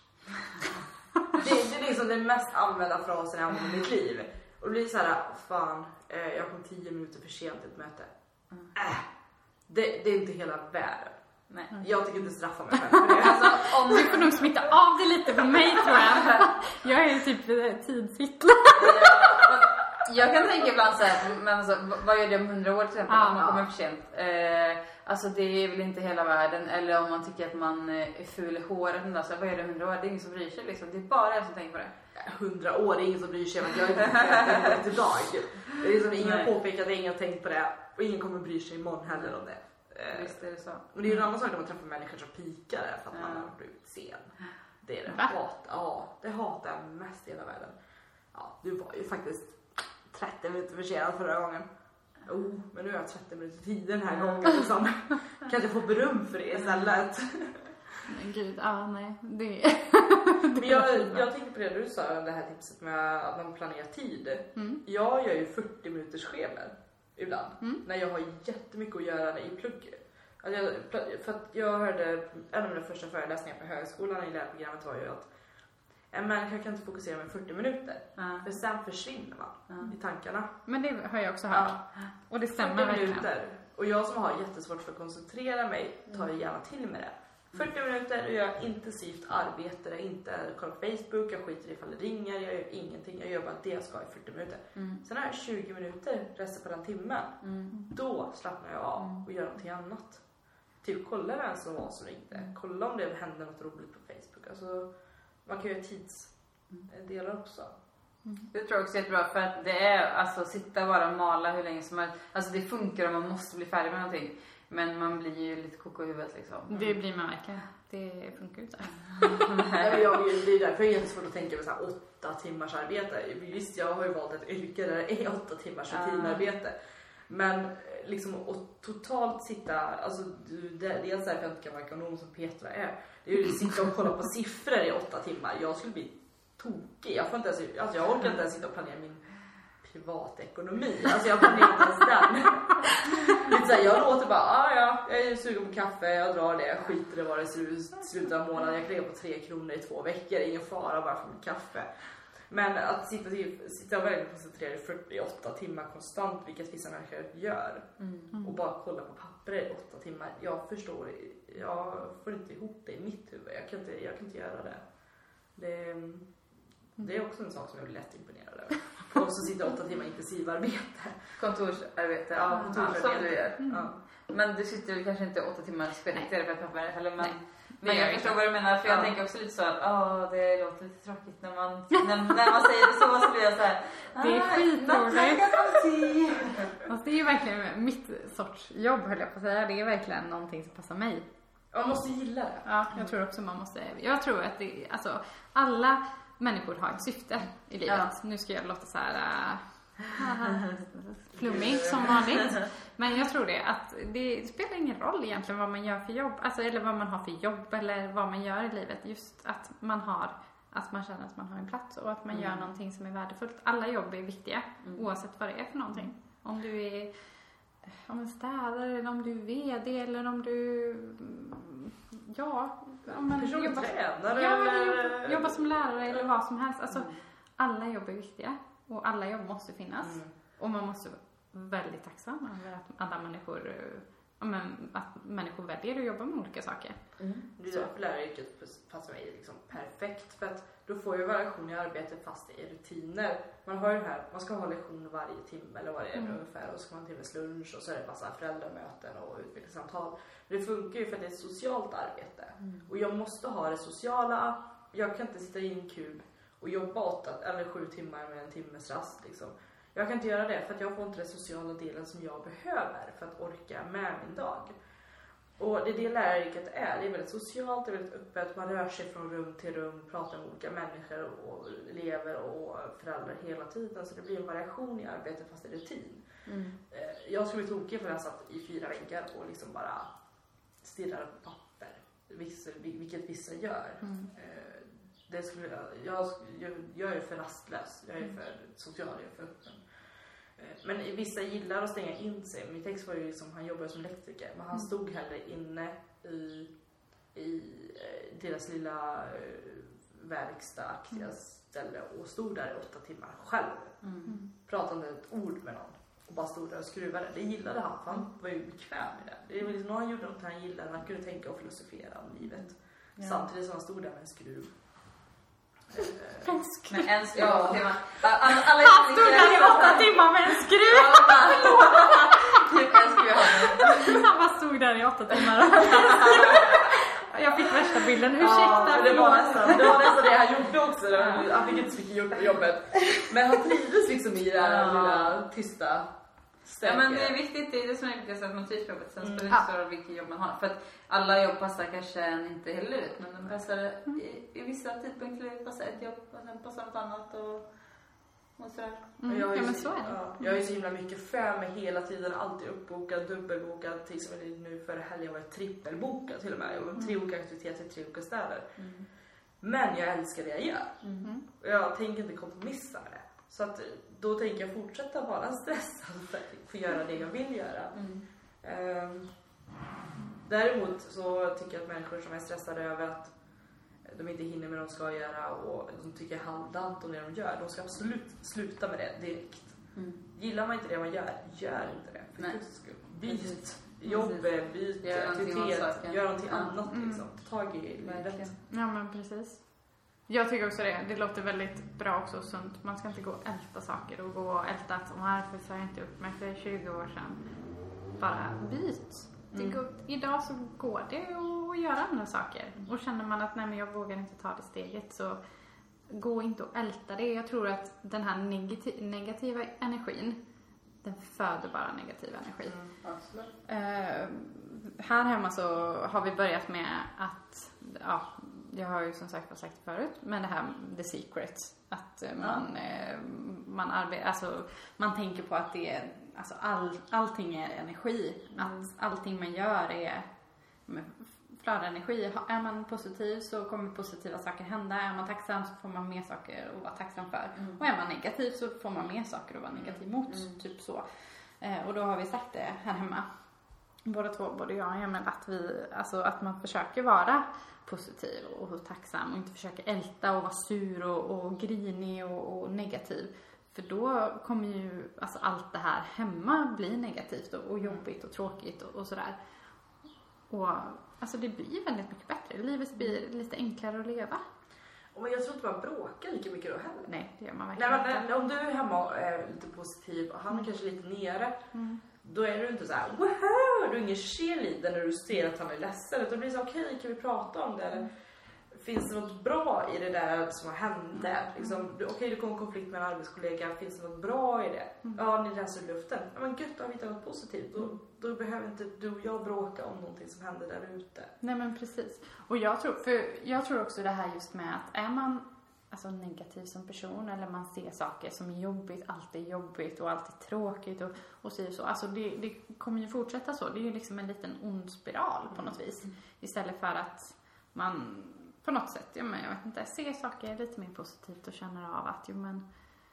det, det är liksom den mest använda frasen jag använder i mitt liv. Och det blir så här, fan, eh, jag kom tio minuter för sent till ett möte. Mm. Äh, det, det är inte hela världen. Nej. Jag tycker inte straffa mig själv för det. Alltså, om du får nog smitta av det lite på mig tror jag. Jag är typ tidsvittla. Jag kan tänka ibland så här, men alltså, vad gör det om hundra år till exempel ah, om man kommer för sent? Eh, alltså det är väl inte hela världen. Eller om man tycker att man är ful i håret. Alltså, vad gör det om hundra år? Det är ingen som bryr sig liksom. Det är bara jag som tänker på det. Hundra år, det är ingen som bryr sig om att jag inte tänker på det idag. Det är liksom ingen har påpekat, ingen har tänkt på det. Och ingen kommer bry sig imorgon heller om det. Visst är det så. Och det är ju en annan sak när man träffar människor som pikar för att ja. man har blivit sen. Det är det hat. Ja, det hatar jag mest i hela världen. Ja, du var ju faktiskt trettio minuter försenad förra gången. Oh, men nu är jag trettio minuter tid den här gången liksom. Kanske få beröm för det istället. Men gud, ja nej. Det... Men jag, jag tänkte på det du sa, det här tipset med att man planerar tid. Mm. Jag gör ju fyrtio minuters scheman ibland. Mm. När jag har jättemycket att göra i plugg. Alltså jag, för att jag hörde, en av mina första föreläsningar på högskolan i lärarprogrammet var ju att en människa kan inte fokusera med fyrtio minuter. Mm. För sen försvinner man mm. i tankarna. Men det har jag också hört. Ja. Och det stämmer verkligen. Minuter. Och jag som har jättesvårt för att koncentrera mig tar jag gärna till med det. fyrtio minuter och jag gör intensivt arbete. Jag inte kollar på Facebook, jag skiter ifall det ringer, jag gör ingenting. Jag gör bara det jag ska i fyrtio minuter. Mm. Sen har jag tjugo minuter resten på den timmen. Mm. Då slappnar jag av och gör någonting annat. Typ kolla vem som var som ringde. Kolla om det händer något roligt på Facebook. Alltså, man kan göra tidsdelar också. Mm. Det tror jag också är jättebra för att det är alltså sitta och bara mala hur länge som helst. Alltså det funkar om man måste bli färdig med någonting. Men man blir ju lite koko i huvudet liksom. Mm. Det blir man verkligen. Det funkar ju inte. Nej, jag, det är därför jag är jättesvårt att tänka på så här åtta timmars arbete. Visst, jag har ju valt ett yrke där det är åtta timmars rutinarbete. Uh. Men liksom att totalt sitta, alltså det, det är så här för att jag inte kan vara ekonom som Petra är. Det är ju att sitta och kolla på siffror i åtta timmar. Jag skulle bli tokig. Jag får inte ens, alltså jag orkar inte ens sitta och planera min privatekonomi. Alltså jag planerar inte ens den. Så här, jag låter bara, ah, ja, jag är sugen på kaffe, jag drar det, jag skiter i vad det ser ut slutet av månaden. Jag kan leva på tre kronor i två veckor, ingen fara bara för mitt kaffe. Men att sitta, sitta och verkligen koncentrera i fyrtioåtta timmar konstant, vilket vissa människor gör. Mm. Och bara kolla på papper i åtta timmar. Jag förstår, jag får inte ihop det i mitt huvud. Jag kan inte, jag kan inte göra det. det Det är också en sak som jag blir lätt imponerad över. Och också sitta åtta timmar intensivarbete. Kontorsarbete, Ja, ja, kontorsarbete. som du gör. Mm. Ja. Men du sitter väl kanske inte åtta timmar spelade för ett papper heller, men, Nej. men jag förstår vad du menar, för jag Ja. tänker också lite så att åh, det låter lite tråkigt när man, när, när man säger det så, så blir jag så här. Det är "Ah, skitroligt." not like a party. Alltså, det är ju verkligen mitt sorts jobb, höll jag på att säga. Det är verkligen någonting som passar mig. Man måste gilla det. Ja, jag tror också man måste. Jag tror att det, alltså, alla människor har ett syfte i livet. Ja. Nu ska jag låta så här äh, flummig som vanligt. Men jag tror det, att det spelar ingen roll egentligen vad man gör för jobb. Alltså, eller vad man har för jobb eller vad man gör i livet. Just att man har, att man känner att man har en plats och att man Mm. gör någonting som är värdefullt. Alla jobb är viktiga, Mm. oavsett vad det är för någonting. Om du är om en städare, eller om du är vd, eller om du ja, om man Personlig jobbar, tränare ja, eller... jobbar, jobbar som lärare eller vad som helst. Alltså, Mm. alla jobb är viktiga och alla jobb måste finnas. Mm. Och man måste vara väldigt tacksam över att alla människor, eh, ja, men, att människor väljer att jobba med olika saker. Mm. Det är därför läraryrket passar mig liksom perfekt. För att då får jag variation i arbetet fast det är rutiner. Man har ju det här, man ska ha lektion varje timme eller vad det är Mm. ungefär. Och så ska man ha en timmes lunch och så är det massa föräldramöten och utvecklingssamtal. Det funkar ju för att det är ett socialt arbete. Mm. Och jag måste ha det sociala. Jag kan inte sitta i en kub och jobba åtta eller sju timmar med en timmes rast liksom. Jag kan inte göra det för att jag får inte den sociala delen som jag behöver för att orka med min dag. Och det är det läraryrket är. Det är väldigt socialt, det är väldigt öppet. Man rör sig från rum till rum, pratar med olika människor och elever och föräldrar hela tiden. Så det blir en variation i arbetet fast det är rutin. Mm. Eh, Jag skulle bli tokig för att jag satt i fyra väggar och liksom bara stirrade på papper. Vissa, vilket vissa gör. Mm. Eh, Det skulle jag, jag, jag, jag är för rastlös, jag är för social, jag är för öppen. Eh, Men vissa gillar att stänga in sig. Min text var ju liksom, han jobbade som elektriker, men han stod hellre inne i, i eh, deras lilla eh, verkstadaktiga ställe och stod där i åtta timmar själv. Mm. Pratade inte ett ord med någon och bara stod där och skruvade. Det gillade han, för han var ju bekväm med det. Det var liksom, någon gjorde något han gillade, han kunde tänka och filosofera om livet. Ja. Samtidigt som han stod där med en skruv. Men en skruv Ja. åtta timmar. Alla, alla Han stod där i åtta timmar med en skruv! En skruv har Han bara stod där i åtta timmar. Jag fick värsta bilden. Ursäkta, Ja, det var förlåt. nästan det, var nästan det han gjorde också. Han fick inte så mycket gjort på jobbet. Men han trivdes liksom i det här Ja. lilla tysta Ja, stöket. men det är viktigt, det är det som är viktigt, att man trivs på jobbet. Sen Mm. spelar det inte så stor roll vilket jobb man har. För att alla jobb passar kanske inte hela livet, men de passar i, i vissa tidpunkter i livet passar ett jobb och sen passar något annat och, och sådär. Mm, Jag har ja, ju men så, så är det. ja, jag är ju så himla mycket för mig hela tiden, alltid uppbokad, dubbelbokad, till som nu förra helgen var jag trippelbokad till och med. Jag var tre olika aktiviteter i tre olika städer. Mm. Men jag älskar det jag gör. Mm. Och jag tänker inte kompromissa med det. Så att då tänker jag fortsätta vara stressad för att få göra det jag vill göra. Mm. Ehm, däremot så tycker jag att människor som är stressade över att de inte hinner med det de ska göra och de tycker halvdant om det de gör, de ska absolut sluta med det direkt. Mm. Gillar man inte det man gör, gör inte det. För Nej. guds skull. Byt Precis. jobb, byt Gör någonting aktivitet, åt saken. gör någonting Ja. annat Mm. liksom. Ta tag i livet. Verkligen. Ja, men precis. Jag tycker också det. Det låter väldigt bra också och sunt. Man ska inte gå och älta saker och gå och älta att varför sa jag inte upp mig för tjugo år sedan. Bara byt. Det Mm. går, idag så går det att göra andra saker. Och känner man att nej, men jag vågar inte ta det steget, så gå inte och älta det. Jag tror att den här negati- negativa energin, den föder bara negativ energi. Mm. Absolut. Eh, här hemma så har vi börjat med att, ja, jag har ju som sagt sagt det förut, men det här The Secret, att eh, man, eh, man arbetar, alltså man tänker på att det är, alltså all, allting är energi, Mm. att allting man gör är med flödar energi. Är man positiv så kommer positiva saker hända, är man tacksam så får man mer saker att vara tacksam för, Mm. och är man negativ så får man mer saker att vara negativ mot, Mm. typ så. Eh, och då har vi sagt det här hemma, båda två, både jag och Emil, att vi, alltså att man försöker vara positiv och tacksam och inte försöker älta och vara sur och, och grinig och, och negativ. För då kommer ju alltså allt det här hemma bli negativt och, och jobbigt och tråkigt och, och sådär. Och alltså det blir väldigt mycket bättre. Livet blir lite enklare att leva. Och jag tror inte man bråkar lika mycket då heller. Nej, det gör man verkligen Nej, men, inte. om du är hemma och är lite positiv och han är kanske lite nere, Mm. då är du inte så här, wow, du är ingen cheerleader när du ser att han är ledsen. Utan det blir så, okej, okay, kan vi prata om det? Eller finns det något bra i det där som hände? Liksom, okej, okay, det kom en konflikt med en arbetskollega. Finns det något bra i det? Mm. Ja, ni läser i luften. Ja, men gud, då har vi hittat något positivt. Då, då behöver inte du och jag bråka om någonting som händer där ute. Nej, men precis. Och jag tror, för jag tror också det här just med att är man alltså negativ som person eller man ser saker som är jobbigt, allt är jobbigt och allt är tråkigt och, och så, så. Alltså det, det kommer ju fortsätta så. Det är ju liksom en liten ond spiral på något vis. Istället för att man på något sätt, ja, men jag vet inte, ser saker lite mer positivt och känner av att jo, men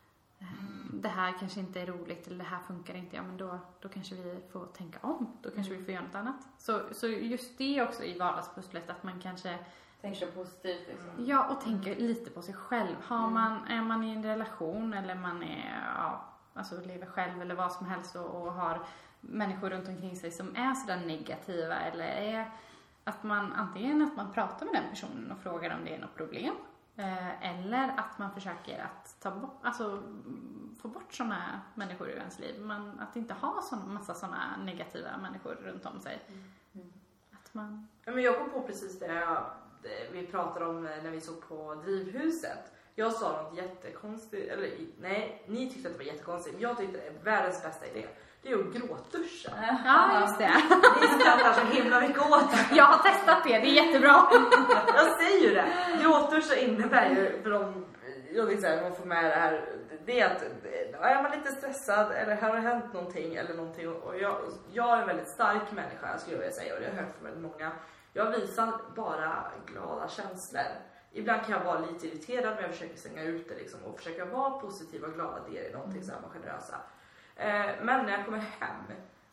det här kanske inte är roligt eller det här funkar inte, ja men då, då kanske vi får tänka om, då kanske vi får göra något annat. Så, så just det också i vardagspusslet att man kanske tänker positivt liksom. ja, och tänker lite på sig själv. Har man, är man i en relation eller man är, ja, alltså lever själv eller vad som helst och, och har människor runt omkring sig som är sådär negativa eller är att man antingen att man pratar med den personen och frågar om det är något problem. Eller att man försöker att ta bort, alltså, få bort sådana människor ur ens liv. Man, att inte ha sån, massa sådana negativa människor runt om sig. Mm. Att man... Ja, men jag kom på precis det, jag, det vi pratade om när vi såg på Drivhuset. Jag sa något jättekonstigt, eller nej, ni tyckte att det var jättekonstigt. Jag tyckte det är världens bästa idé. Det är att gråtduscha. Ja, just det. Ni skrattar så himla mycket åt det. Jag har testat det, det är jättebra. Jag säger ju det. Gråtduscha innebär ju, för de, jag vill säga, man får med det här, det är att är man lite stressad eller har det hänt någonting eller någonting. Och jag, jag är en väldigt stark människa, skulle jag vilja säga, och det har jag hört från väldigt många. Jag visar bara glada känslor. Ibland kan jag vara lite irriterad, men jag försöker stänga ut det liksom, och försöka vara positiv och glada. Det är någonting så här man generösa. Eh, men när jag kommer hem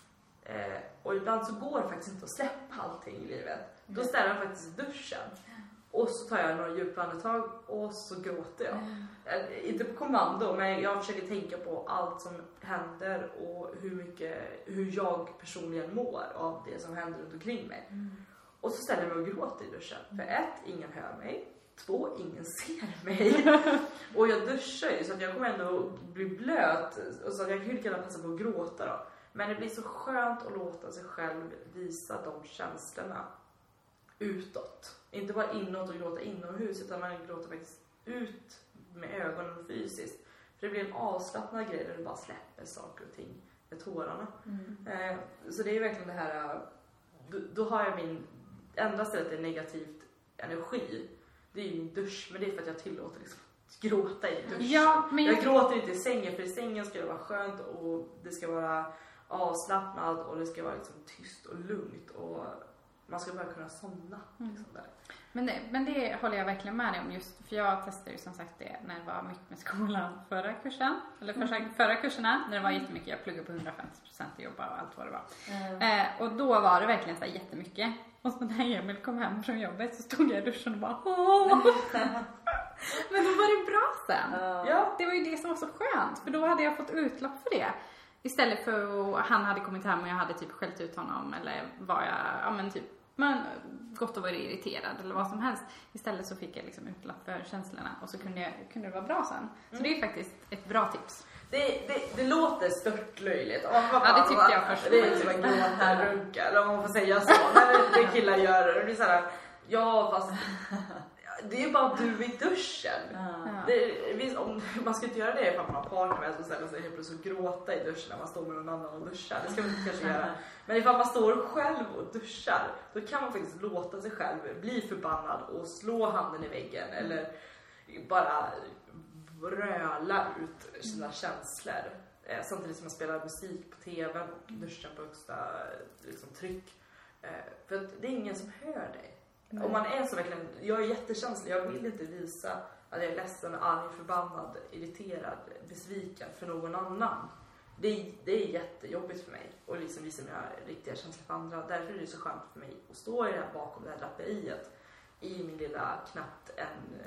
eh, och ibland så går det faktiskt inte att släppa allting i livet. Då ställer jag faktiskt i duschen. Och så tar jag några djupa andetag och så gråter jag. Eh, inte på kommando, men jag försöker tänka på allt som händer och hur mycket, hur jag personligen mår av det som händer runt omkring mig. Och så ställer jag mig och gråter i duschen. För ett, ingen hör mig. Två, ingen ser mig. Och jag duschar ju så att jag kommer ändå bli blöt. Och så att jag kan ju lika gärna passa på att gråta då. Men det blir så skönt att låta sig själv visa de känslorna utåt. Inte bara inåt och gråta inomhus, utan man gråter faktiskt ut med ögonen fysiskt. För det blir en avslappnad grej där du bara släpper saker och ting med tårarna. Mm. Eh, så det är ju verkligen det här, då, då har jag min enda stället är negativt energi. Det är ju min dusch, men det är för att jag tillåter liksom gråta i duschen. Ja, men jag... jag... gråter inte i sängen, för i sängen ska det vara skönt och det ska vara avslappnad och det ska vara liksom tyst och lugnt och man ska bara kunna somna. Mm. Liksom där. Men, det, men det håller jag verkligen med dig om, just för jag testade ju som sagt det när det var mycket med skolan förra kursen, eller förra, förra kurserna, när det var jättemycket, jag pluggade på hundrafemtio procent och jobba och allt vad det var. Mm. Eh, och då var det verkligen så här jättemycket. Och så när Emil kom hem från jobbet så stod jag i duschen och bara åh! Men då var det bra sen. Uh. Ja, det var ju det som var så skönt, för då hade jag fått utlopp för det. Istället för att han hade kommit hem och jag hade typ skällt ut honom eller var jag, ja men typ man gått och varit irriterad eller vad som helst. Istället så fick jag liksom utlopp för känslorna och så kunde, jag, kunde det vara bra sen. Så mm. det är faktiskt ett bra tips. Det, det, det låter störtlöjligt. Oh, ja, det tyckte jag först. Det är som en gråta, runka, eller om man får säga så. När det killar gör det. Det blir så här, ja fast det är bara du i duschen. Ja. Det, om, man ska inte göra det för att man har partner med som ställer sig helt plötsligt och gråta i duschen när man står med någon annan och duschar. Det ska man inte kanske göra. Men ifall man står själv och duschar, då kan man faktiskt låta sig själv bli förbannad och slå handen i väggen eller bara bröla ut sina känslor. Eh, samtidigt som man spelar musik på tvn och duschen på högsta liksom, tryck. Eh, för att det är ingen som hör dig. Mm. Om man är så verkligen, jag är jättekänslig, jag vill inte visa att jag är ledsen, arg, förbannad, irriterad, besviken för någon annan. Det är, det är jättejobbigt för mig att liksom visa mina riktiga känslor för andra. Därför är det så skönt för mig att stå i det här bakom det här draperiet i min lilla knappt en,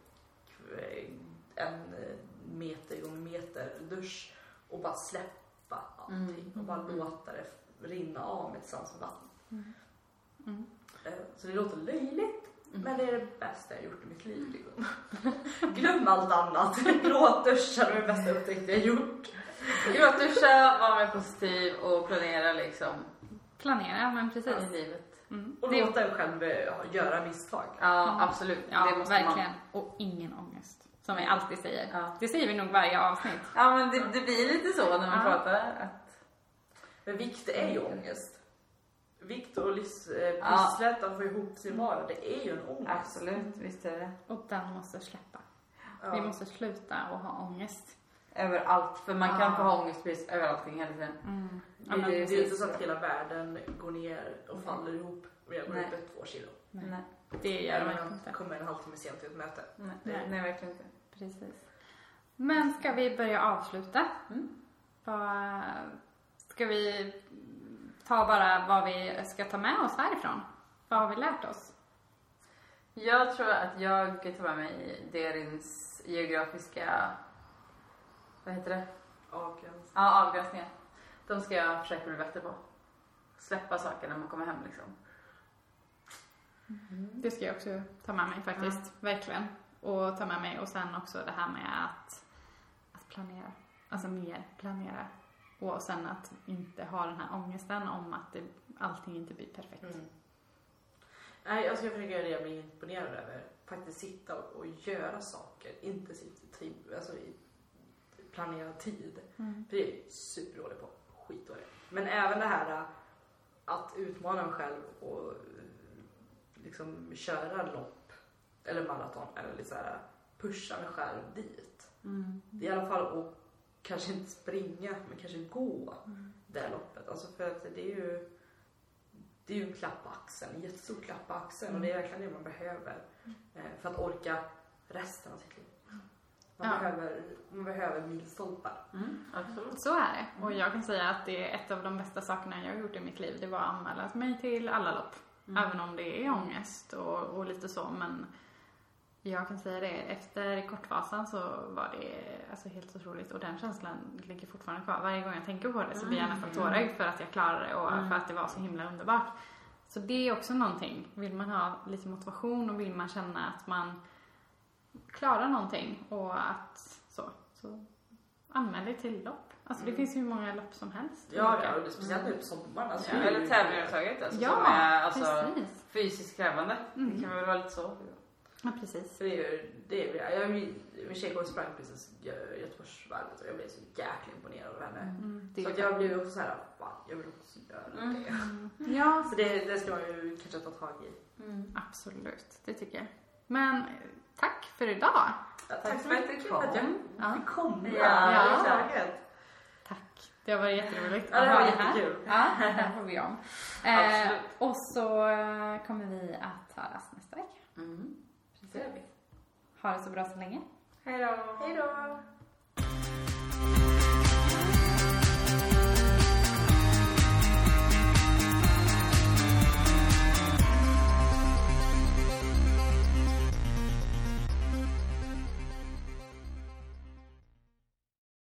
en meter gånger meter dusch och bara släppa allting mm. och bara mm. låta det rinna av med tillsammans med vatten. Mm. Mm. Så det låter löjligt, Mm. Men det är det bästa jag gjort i mitt liv. Liksom. Glöm allt annat. Gråtduscha är det bästa upptäckten jag gjort. Gråtduscha, vara mer positiv och planera liksom. Planera, men precis. I livet. Mm. Och låta en själv göra misstag. Ja, mm. absolut. Ja, det måste verkligen. Man. Och ingen ångest. Som vi alltid säger. Ja. Det säger vi nog varje avsnitt. Ja, men det, det blir lite så när man ja. pratar. Att... Men vikt är ju ångest. Vikt och livs, eh, pysslet att få ihop sin vardag, det är ju en ångest. Absolut, visst är det. Och den måste släppa. Ja. Vi måste sluta och ha ångest. Över allt, för man Ja. kan få ha ångest precis över allting hela tiden. Mm. Det, Ja, men det, det är precis. inte så att hela världen går ner och faller ihop och jag går Nej. upp ett två kilo. Nej. Nej, Det gör de Eller verkligen man inte. kommer en halvtimme sent till ett möte. nej, Nej. nej verkligen inte. Precis. Men ska vi börja avsluta? Mm. Vad, ska vi ta bara vad vi ska ta med oss härifrån? Vad har vi lärt oss? Jag tror att jag tar med mig Derins geografiska, vad heter det? Avgräns. Ja, avgränsningar. De ska jag försöka bli bättre på. Släppa saker när man kommer hem liksom. Mm. Det ska jag också ta med mig faktiskt. Mm. Verkligen. Och ta med mig. Och sen också det här med att, att planera. Alltså mer planera. Och sen att inte ha den här ångesten om att det, allting inte blir perfekt. Mm. Nej, alltså jag försöker göra det jag blir imponerad över. Faktiskt sitta och, och göra saker. Inte sitta i, alltså i planerad tid. Mm. För det är jag superdålig på. Skitdålig. Men även det här att utmana mig själv och liksom köra lopp eller maraton eller lite så här pusha mig själv dit. Mm. Det är i alla fall att kanske inte springa men kanske gå Mm. det loppet. Alltså för att det är ju det är ju en klapp på axeln, en jättestor klapp på axeln Mm. och det är verkligen det man behöver eh, för att orka resten av sitt liv. Man, Ja. behöver, man behöver milstolpar. Mm, absolut. Så är det. Och jag kan säga att det är ett av de bästa sakerna jag har gjort i mitt liv. Det var att anmäla mig till alla lopp. Mm. Även om det är ångest och, och lite så. Men jag kan säga det. Efter Kortvasan så var det alltså helt otroligt. Och den känslan ligger fortfarande kvar. Varje gång jag tänker på det så blir jag nästan tårögd för att jag klarade det. Och Mm. för att det var så himla underbart. Så det är också någonting. Vill man ha lite motivation och vill man känna att man klarar någonting. Och att så. så anmäl dig till lopp. Alltså det Mm. finns ju hur många lopp som helst. Ja, ja, och det är speciellt nu på sommaren. Alltså, Ja, det är ju- eller tävlingar överhuvudtaget alltså, Ja, som är alltså, precis. fysiskt krävande. Mm. Det kan väl vara lite så. Ja, precis. För det är ju, det är, jag, min tjej går och sprang precis Göteborgsvarvet och jag blev så jäkla imponerad av henne. Mm, det Så är att jag blev också så här, fan, jag vill också göra Mm. det. Mm. Ja, Så det, det ska man ju kanske ta tag i. Mm. absolut. Det tycker jag. Men eh, tack för idag. Ja, Tack för att du mycket kom. för att jag Ja. fick komma. Ja, överhuvudtaget. Tack. Det har varit jätteroligt Ja, det var ha dig här. jättekul. Ja, det här får vi om. Eh, Absolut. och så eh, kommer vi att höras nästa vecka. Mm. Precis. Ha det så bra så länge. Hej då. Hej då.